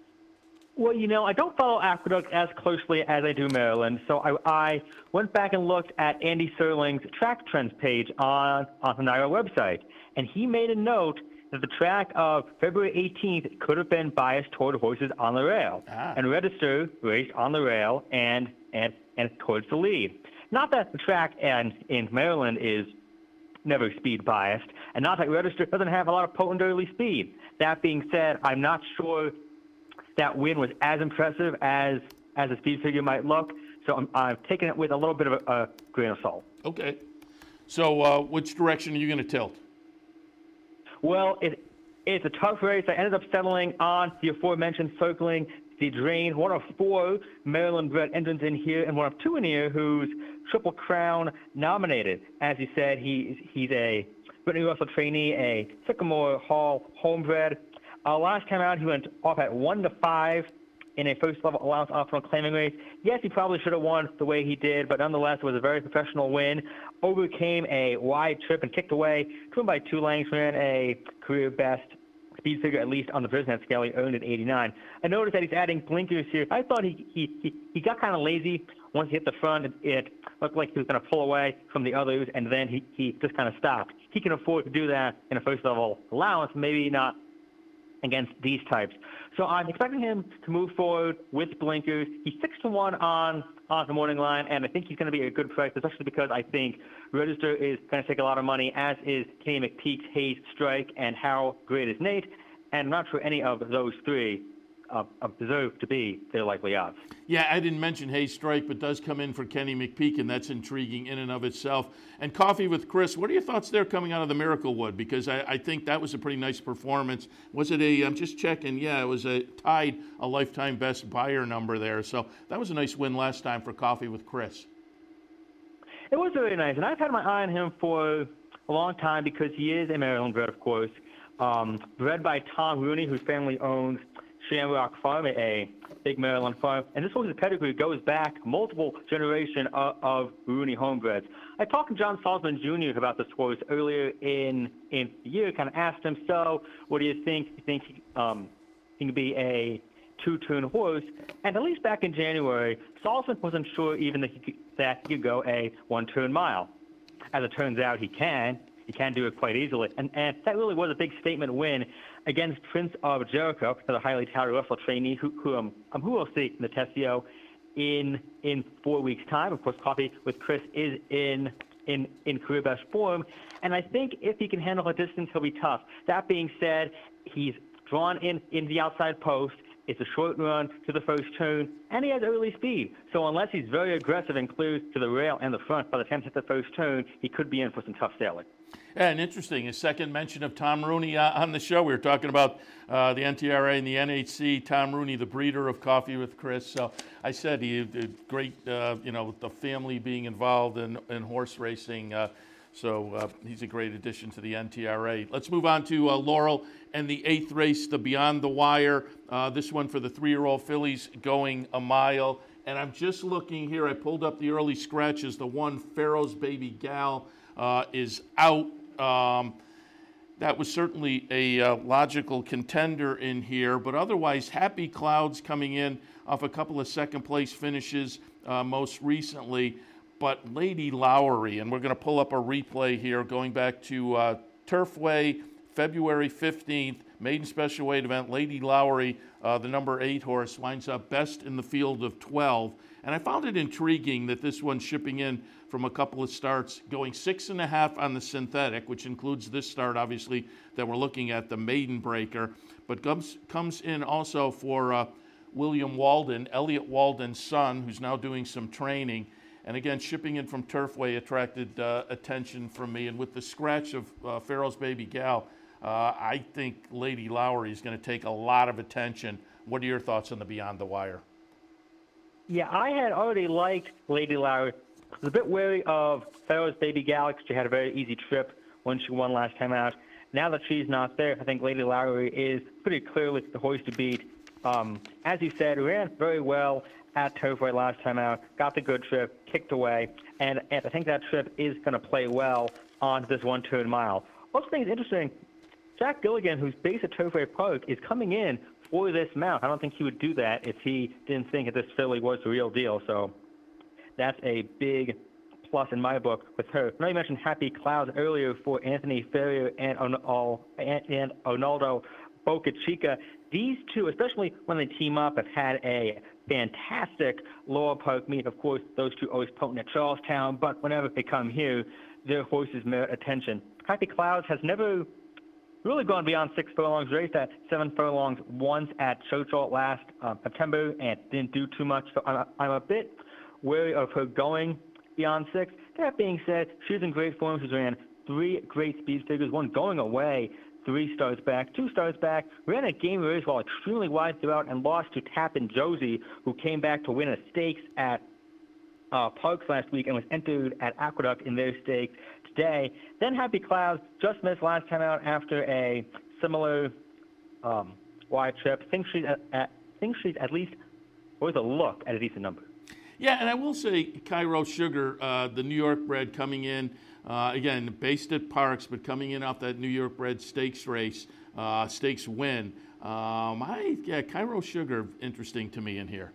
Well, you know, I don't follow Aqueduct as closely as I do Maryland, so I, I went back and looked at Andy Serling's track trends page on, on the NYRA website, and he made a note that the track of February eighteenth could have been biased toward horses on the rail, ah. and Register raced on the rail and, and, and towards the lead. Not that the track and, in Maryland is never speed biased, and not that Register doesn't have a lot of potent early speed. That being said, I'm not sure that win was as impressive as as a speed figure might look, so I'm, I've taken it with a little bit of a, a grain of salt. Okay. So uh, which direction are you going to tilt? Well, it, it's a tough race. I ended up settling on the aforementioned Circling the Drain, one of four Maryland-bred entrants in here, and one of two in here who's Triple Crown nominated. As you said, he, he's a Brittany Russell trainee, a Sycamore Hall homebred. Uh, last time out, he went off at one to five in a first-level allowance optional claiming race. Yes, he probably should have won the way he did, but nonetheless, it was a very professional win. Overcame a wide trip and kicked away to win by two lengths, ran a career best speed figure, at least on the Brisnet scale. He earned at eighty-nine. I noticed that he's adding blinkers here. I thought he he, he, he got kind of lazy once he hit the front. It, it looked like he was going to pull away from the others, and then he, he just kind of stopped. He can afford to do that in a first-level allowance, maybe not against these types. So I'm expecting him to move forward with blinkers. He's six to one on on the morning line, and I think he's going to be a good price, especially because I think Register is going to take a lot of money, as is Kenny McPeak's Hayes Strike and How Great is Nate. And I'm not sure any of those three uh, deserve to be their likely odds. Yeah, I didn't mention Hayes Strike, but does come in for Kenny McPeak, and that's intriguing in and of itself. And Coffee with Chris, what are your thoughts there coming out of the Miraclewood? Because I, I think that was a pretty nice performance. Was it a, I'm just checking, yeah, it was a tied a lifetime best buyer number there. So that was a nice win last time for Coffee with Chris. It was very nice, and I've had my eye on him for a long time because he is a Maryland bred, of course. Um, bred by Tom Rooney, whose family owns Shamrock Farm, a big Maryland farm. And this horse's pedigree goes back multiple generations of, of Rooney homebreds. I talked to John Salzman Junior about this horse earlier in, in the year, kind of asked him, so what do you think? Do you think he, um, he can be a two-turn horse? And at least back in January, Salzman wasn't sure even that he could, that he could go a one-turn mile. As it turns out, he can. He can do it quite easily. And, and that really was a big statement win against Prince of Jericho, the highly touted Russell trainee, who, who, um, um, who will see in the Tessio in in four weeks' time. Of course, Coffee with Chris is in in, in career best form. And I think if he can handle a distance, he'll be tough. That being said, he's drawn in, in the outside post. It's a short run to the first turn, and he has early speed. So unless he's very aggressive and clears to the rail and the front by the time he hits the first turn, he could be in for some tough sailing. Yeah, and interesting, his second mention of Tom Rooney uh, on the show. We were talking about uh, the N T R A and the N H C. Tom Rooney, the breeder of Coffee with Chris. So I said he did great, uh, you know, with the family being involved in, in horse racing. Uh, so uh, he's a great addition to the N T R A. Let's move on to uh, Laurel and the eighth race, the Beyond the Wire. Uh, this one for the three-year-old fillies going a mile. And I'm just looking here. I pulled up the early scratches. The one, Pharaoh's Baby Gal, uh, is out. Um, that was certainly a uh, logical contender in here, but otherwise, Happy Clouds coming in off a couple of second-place finishes uh, most recently. But Lady Lowry, and we're going to pull up a replay here going back to uh, Turfway, February fifteenth, maiden special weight event. Lady Lowry, uh, the number eight horse, winds up best in the field of twelve. And I found it intriguing that this one's shipping in from a couple of starts, going six and a half on the synthetic, which includes this start, obviously, that we're looking at, the Maiden Breaker, but comes comes in also for uh, William Walden, Elliot Walden's son, who's now doing some training. And again, shipping in from Turfway attracted uh, attention from me. And with the scratch of uh, Pharaoh's Baby Gal, uh, I think Lady Lowry is going to take a lot of attention. What are your thoughts on the Beyond the Wire? Yeah, I had already liked Lady Lowry. I was a bit wary of Pharaoh's Baby Gal because she had a very easy trip when she won last time out. Now that she's not there, I think Lady Lowry is pretty clearly the horse to beat. Um, as you said, ran very well at Turfway last time out, got the good trip, kicked away, and, and I think that trip is going to play well on this one-turn mile. Also, I think it's interesting, Jack Gilligan, who's based at Turfway Park, is coming in for this mount. I don't think he would do that if he didn't think that this filly was the real deal. So that's a big plus in my book with her. I know you mentioned Happy Clouds earlier for Anthony Ferrier and, and, and Arnaldo Bocachica. These two, especially when they team up, have had a fantastic Laurel Park meet. Of course, those two always potent at Charlestown, but whenever they come here, their horses merit attention. Happy Clouds has never really gone beyond six furlongs, raced at seven furlongs once at Churchill last uh, September and didn't do too much. So I'm, I'm a bit wary of her going beyond six. That being said, she's in great form. She's ran three great speed figures, one going away, three starts back, two starts back, ran a game race while extremely wide throughout and lost to Tappan Josie, who came back to win a stakes at uh, Parks last week and was entered at Aqueduct in their stakes today. Then Happy Clouds just missed last time out after a similar um, wide trip. Think she's at, at, think she's at least worth a look at a decent number. Yeah, and I will say Cairo Sugar, uh, the New York bred coming in, uh, again, based at Parks, but coming in off that New York bred stakes race, uh, stakes win. Um, I yeah, Cairo Sugar, interesting to me in here.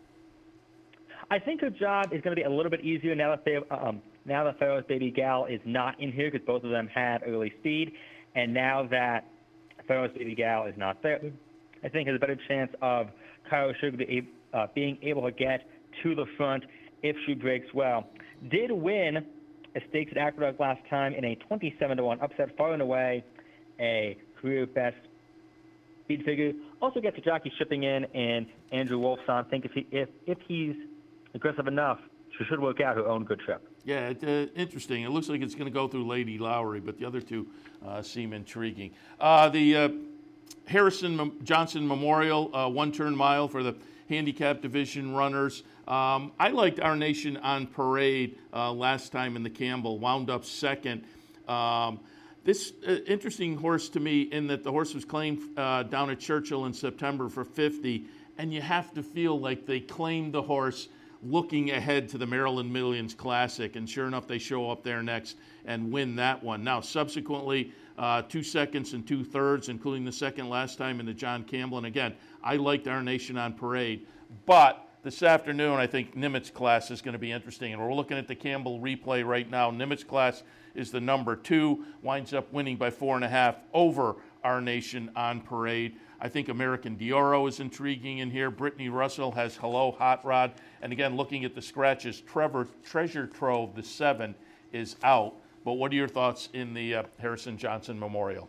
I think her job is going to be a little bit easier now that they um, now that Pharaoh's Baby Gal is not in here because both of them had early speed, and now that Pharaoh's Baby Gal is not there, I think has a better chance of Cairo Sugar be, uh, being able to get to the front if she breaks well. Did win a stakes at Aqueduct last time in a twenty-seven to one upset, far and away a career best speed figure. Also gets a jockey shipping in and Andrew Wolfson. I think if he if if he's aggressive enough, she should work out her own good trip. Yeah, it, uh, interesting. It looks like it's going to go through Lady Lowry, but the other two uh, seem intriguing. Uh, the uh, Harrison Johnson Memorial uh, one-turn mile for the handicap division runners. Um, I liked Our Nation on Parade uh, last time in the Campbell, wound up second. Um, this uh, interesting horse to me in that the horse was claimed uh, down at Churchill in September for fifty, and you have to feel like they claimed the horse looking ahead to the Maryland Millions Classic, and sure enough, they show up there next and win that one. Now, subsequently, uh, two seconds and two thirds, including the second last time in the John Campbell. And again, I liked Our Nation on Parade, but this afternoon, I think Nimitz Class is going to be interesting, and we're looking at the Campbell replay right now. Nimitz Class is the number two, winds up winning by four and a half over Our Nation on Parade. I think American Dioro is intriguing in here. Brittany Russell has Hello Hot Rod. And again, looking at the scratches, Trevor Treasure Trove, the seven, is out. But what are your thoughts in the uh, Harrison Johnson Memorial?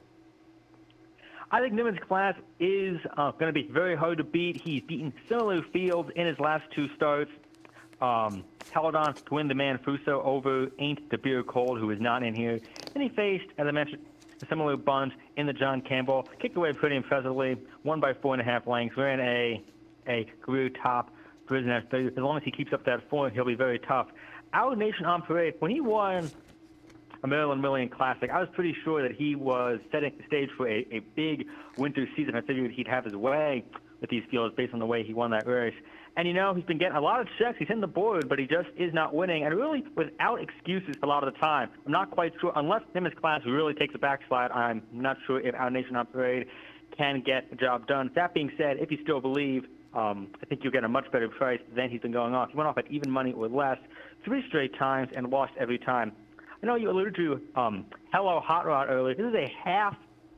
I think Nimitz Class is uh, going to be very hard to beat. He's beaten similar fields in his last two starts. Um, held on to win the Manfuso over Ain't the Beer Cold, who is not in here. And he faced, as I mentioned, a similar bunt in the John Campbell. Kicked away pretty impressively, won by four and a half lengths. We're in a, a career top for his next thirty. As long as he keeps up that form, he'll be very tough. Our Nation on Parade, when he won a Maryland Million Classic, I was pretty sure that he was setting the stage for a, a big winter season. I figured he'd have his way with these fields based on the way he won that race. And, you know, he's been getting a lot of checks. He's hitting the board, but he just is not winning, and really without excuses a lot of the time. I'm not quite sure. Unless Nimitz Class really takes a backslide, I'm not sure if Our Nation on Parade can get the job done. That being said, if you still believe, um, I think you'll get a much better price than he's been going off. He went off at even money or less three straight times and lost every time. I know you alluded to um, Hello Hot Rod earlier. This is a half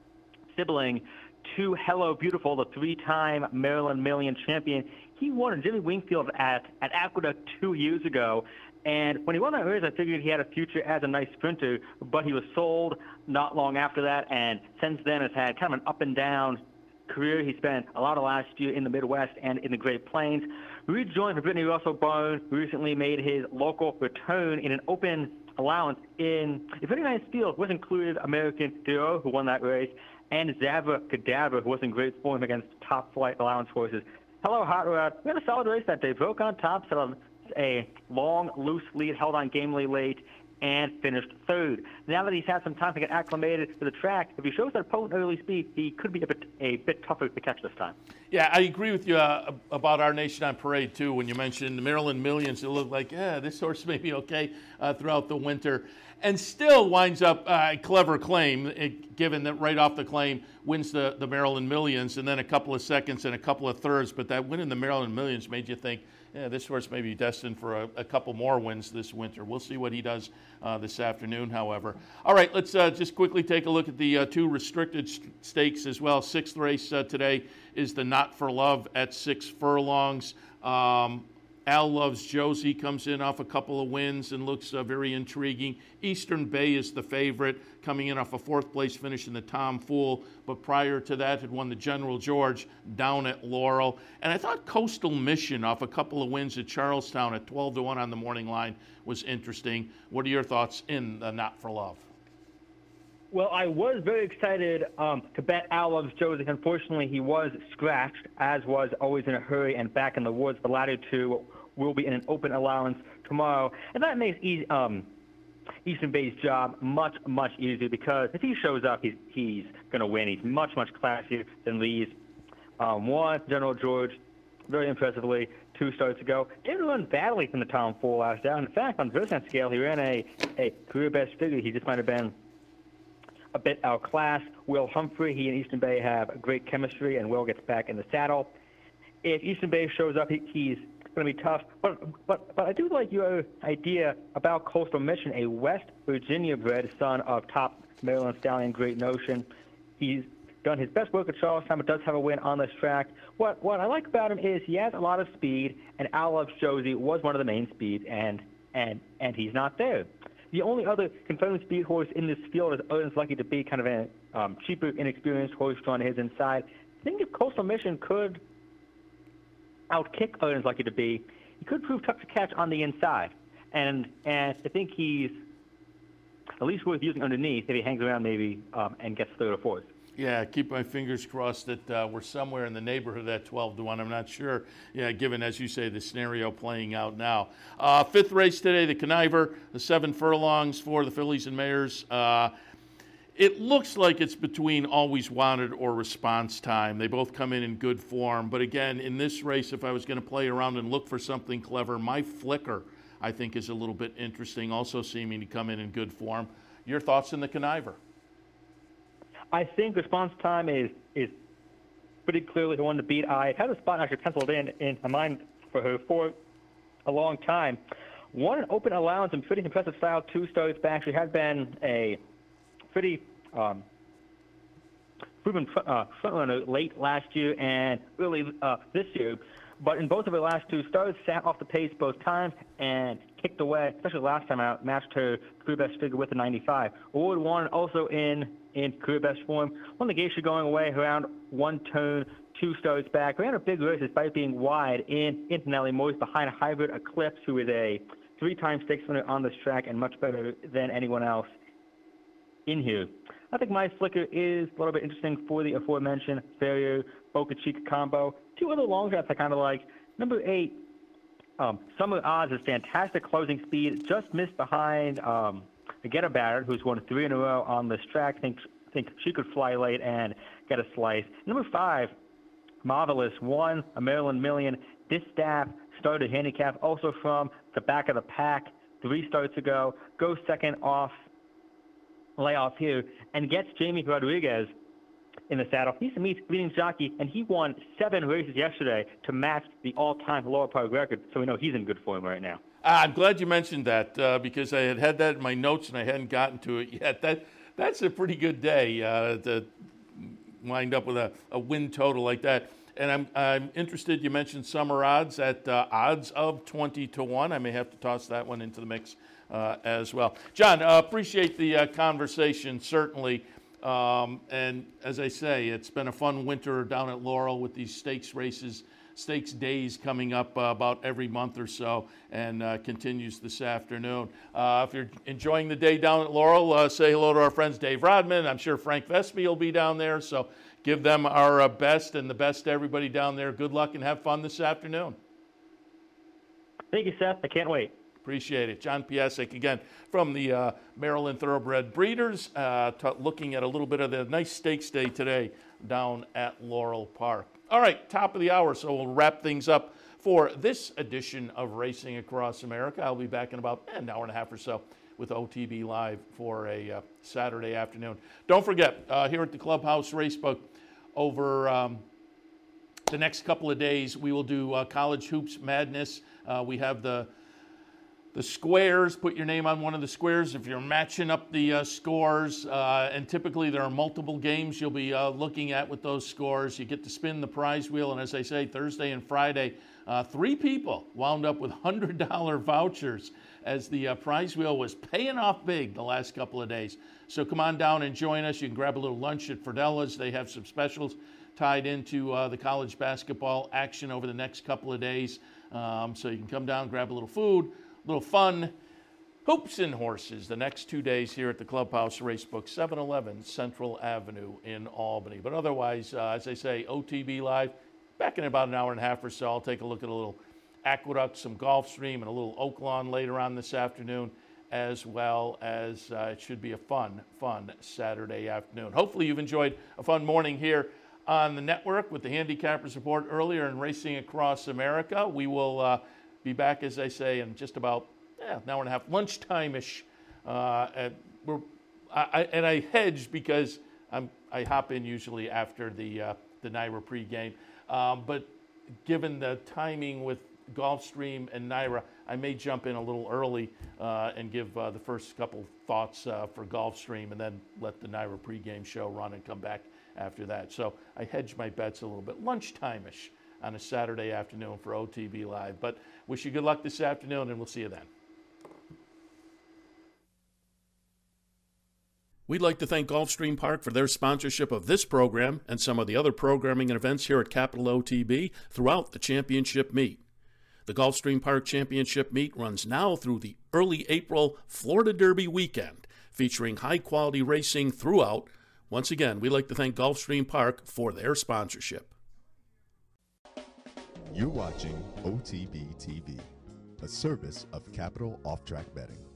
sibling to Hello Beautiful, the three-time Maryland Million champion. He won Jimmy Wingfield at, at Aqueduct two years ago, and when he won that race, I figured he had a future as a nice sprinter, but he was sold not long after that, and since then has had kind of an up-and-down career. He spent a lot of last year in the Midwest and in the Great Plains. Rejoined for Brittany Russell Bone, who recently made his local return in an open allowance in a very nice field, which included American Hero, who won that race, and Zabra Cadaver, who was in great form against top-flight allowance horses. Hello, Hot Rod. We had a solid race that day. Broke on top, set on a long, loose lead, held on gamely late, and finished third. Now that he's had some time to get acclimated to the track, if he shows that potent early speed, he could be a bit a bit tougher to catch this time. Yeah, I agree with you uh, about Our Nation on Parade, too. When you mentioned the Maryland Millions, it looked like, yeah, this horse may be okay uh, throughout the winter. And still winds up uh, a clever claim, it, given that right off the claim wins the, the Maryland Millions, and then a couple of seconds and a couple of thirds. But that win in the Maryland Millions made you think, yeah, this horse may be destined for a, a couple more wins this winter. We'll see what he does uh, this afternoon, however. All right, let's uh, just quickly take a look at the uh, two restricted st- stakes as well. Sixth race uh, today is the Not for Love at six furlongs. Um, Al Loves Josie comes in off a couple of wins and looks uh, very intriguing. Eastern Bay is the favorite, coming in off a fourth-place finish in the Tom Fool, but prior to that had won the General George down at Laurel. And I thought Coastal Mission off a couple of wins at Charlestown at twelve to one on the morning line was interesting. What are your thoughts in the Not for Love? Well, I was very excited um, to bet Al Loves Josie. Unfortunately, he was scratched, as was Always in a Hurry and Back in the Woods. The latter two will be in an open allowance tomorrow. And that makes easy, um, Eastern Bay's job much, much easier because if he shows up, he's, he's going to win. He's much, much classier than Lee's. Um, one, General George, very impressively, two starts ago. Didn't run badly from the Tom Fool last out. In fact, on the Versant scale, he ran a, a career best figure. He just might have been a bit outclassed. Will Humphrey, he and Eastern Bay have great chemistry, and Will gets back in the saddle. If Eastern Bay shows up, he, he's going to be tough. But, but but I do like your idea about Coastal Mission, a West Virginia-bred son of top Maryland stallion Great Notion. He's done his best work at Charlestown, but does have a win on this track. What what I like about him is he has a lot of speed, and Al Loves Josie was one of the main speeds, and and and he's not there. The only other confirmed speed horse in this field is Odin's Lucky to Be, kind of a um, cheaper, inexperienced horse drawn to his inside. I think if Coastal Mission could outkick Odin's Lucky to Be, he could prove tough to catch on the inside. And and I think he's at least worth using underneath if he hangs around maybe um, and gets third or fourth. Yeah, keep my fingers crossed that uh, we're somewhere in the neighborhood of that twelve to one. I'm not sure, yeah, given, as you say, the scenario playing out now. Uh, fifth race today, the Conniver, the seven furlongs for the Fillies and Mares. Uh, it looks like it's between Always Wanted or Response Time. They both come in in good form. But again, in this race, if I was going to play around and look for something clever, My Flicker, I think, is a little bit interesting, also seeming to come in in good form. Your thoughts in the Conniver? I think Response Time is is pretty clearly the one to beat. I had a spot actually penciled in in my mind for her for a long time. Won an open allowance in pretty impressive style two starts back. She had been a pretty um, proven uh, front runner late last year and really uh, this year. But in both of her last two starts, sat off the pace both times and kicked away, especially last time out, matched her career best figure with a ninety-five. Award one also in, in career best form. Won the Geisha going away around one turn, two starts back. Ran a big race despite being wide in Antonelli Morse behind Hybrid Eclipse, who is a three-time stakes winner on this track and much better than anyone else in here. I think My Flicker is a little bit interesting for the aforementioned Farrier Boca Chica combo. Two other long shots I kind of like. Number eight, um, Summer Oz is fantastic closing speed. Just missed behind um, Get Barrett, who's won three in a row on this track. Think think she could fly late and get a slice. Number five, Marvelous, won a Maryland Million. This staff started handicap also from the back of the pack three starts ago. Goes second off layoff here and gets Jamie Rodriguez in the saddle. He's a leading jockey, and he won seven races yesterday to match the all-time Lower Park record, so we know he's in good form right now. Uh, I'm glad you mentioned that uh, because I had had that in my notes and I hadn't gotten to it yet. That That's a pretty good day uh, to wind up with a, a win total like that. And I'm I'm interested, you mentioned Summer Odds at uh, odds of twenty to one. I may have to toss that one into the mix uh, as well. John, uh, appreciate the uh, conversation, certainly. Um, and as I say, it's been a fun winter down at Laurel with these stakes races, stakes days coming up uh, about every month or so, and uh, continues this afternoon. Uh, if you're enjoying the day down at Laurel, uh, say hello to our friends Dave Rodman. I'm sure Frank Vespi will be down there, so give them our uh, best and the best to everybody down there. Good luck and have fun this afternoon. Thank you, Seth. I can't wait. Appreciate it. John Piasek, again, from the uh, Maryland Thoroughbred Breeders, uh, t- looking at a little bit of the nice stakes day today down at Laurel Park. All right, top of the hour, so we'll wrap things up for this edition of Racing Across America. I'll be back in about an hour and a half or so with O T B Live for a uh, Saturday afternoon. Don't forget, uh, here at the Clubhouse Racebook, over um, the next couple of days, we will do uh, College Hoops Madness. Uh, we have the The squares, put your name on one of the squares if you're matching up the uh, scores. Uh, and typically there are multiple games you'll be uh, looking at with those scores. You get to spin the prize wheel. And as I say, Thursday and Friday, uh, three people wound up with one hundred dollars vouchers as the uh, prize wheel was paying off big the last couple of days. So come on down and join us. You can grab a little lunch at Ferdella's. They have some specials tied into uh, the college basketball action over the next couple of days. Um, so you can come down, grab a little food, little fun, hoops and horses the next two days here at the Clubhouse Racebook, seven eleven Central Avenue in Albany. But otherwise, uh, as I say, O T B Live, back in about an hour and a half or so. I'll take a look at a little Aqueduct, some Gulfstream, and a little Oaklawn later on this afternoon, as well as uh, it should be a fun, fun Saturday afternoon. Hopefully you've enjoyed a fun morning here on the network with the Handicappers Report earlier and Racing Across America. We will uh, be back, as I say, in just about eh, an hour and a half, lunchtime-ish. Uh, and, we're, I, I, and I hedge because I'm, I hop in usually after the uh, the NYRA pregame. Um, but given the timing with Gulfstream and NYRA, I may jump in a little early uh, and give uh, the first couple thoughts uh, for Gulfstream and then let the NYRA pregame show run and come back after that. So I hedge my bets a little bit, lunchtime-ish on a Saturday afternoon for O T B Live. But wish you good luck this afternoon, and we'll see you then. We'd like to thank Gulfstream Park for their sponsorship of this program and some of the other programming and events here at Capital O T B throughout the championship meet. The Gulfstream Park Championship meet runs now through the early April Florida Derby weekend, featuring high-quality racing throughout. Once again, we'd like to thank Gulfstream Park for their sponsorship. You're watching O T B T V, a service of Capital Off Track Betting.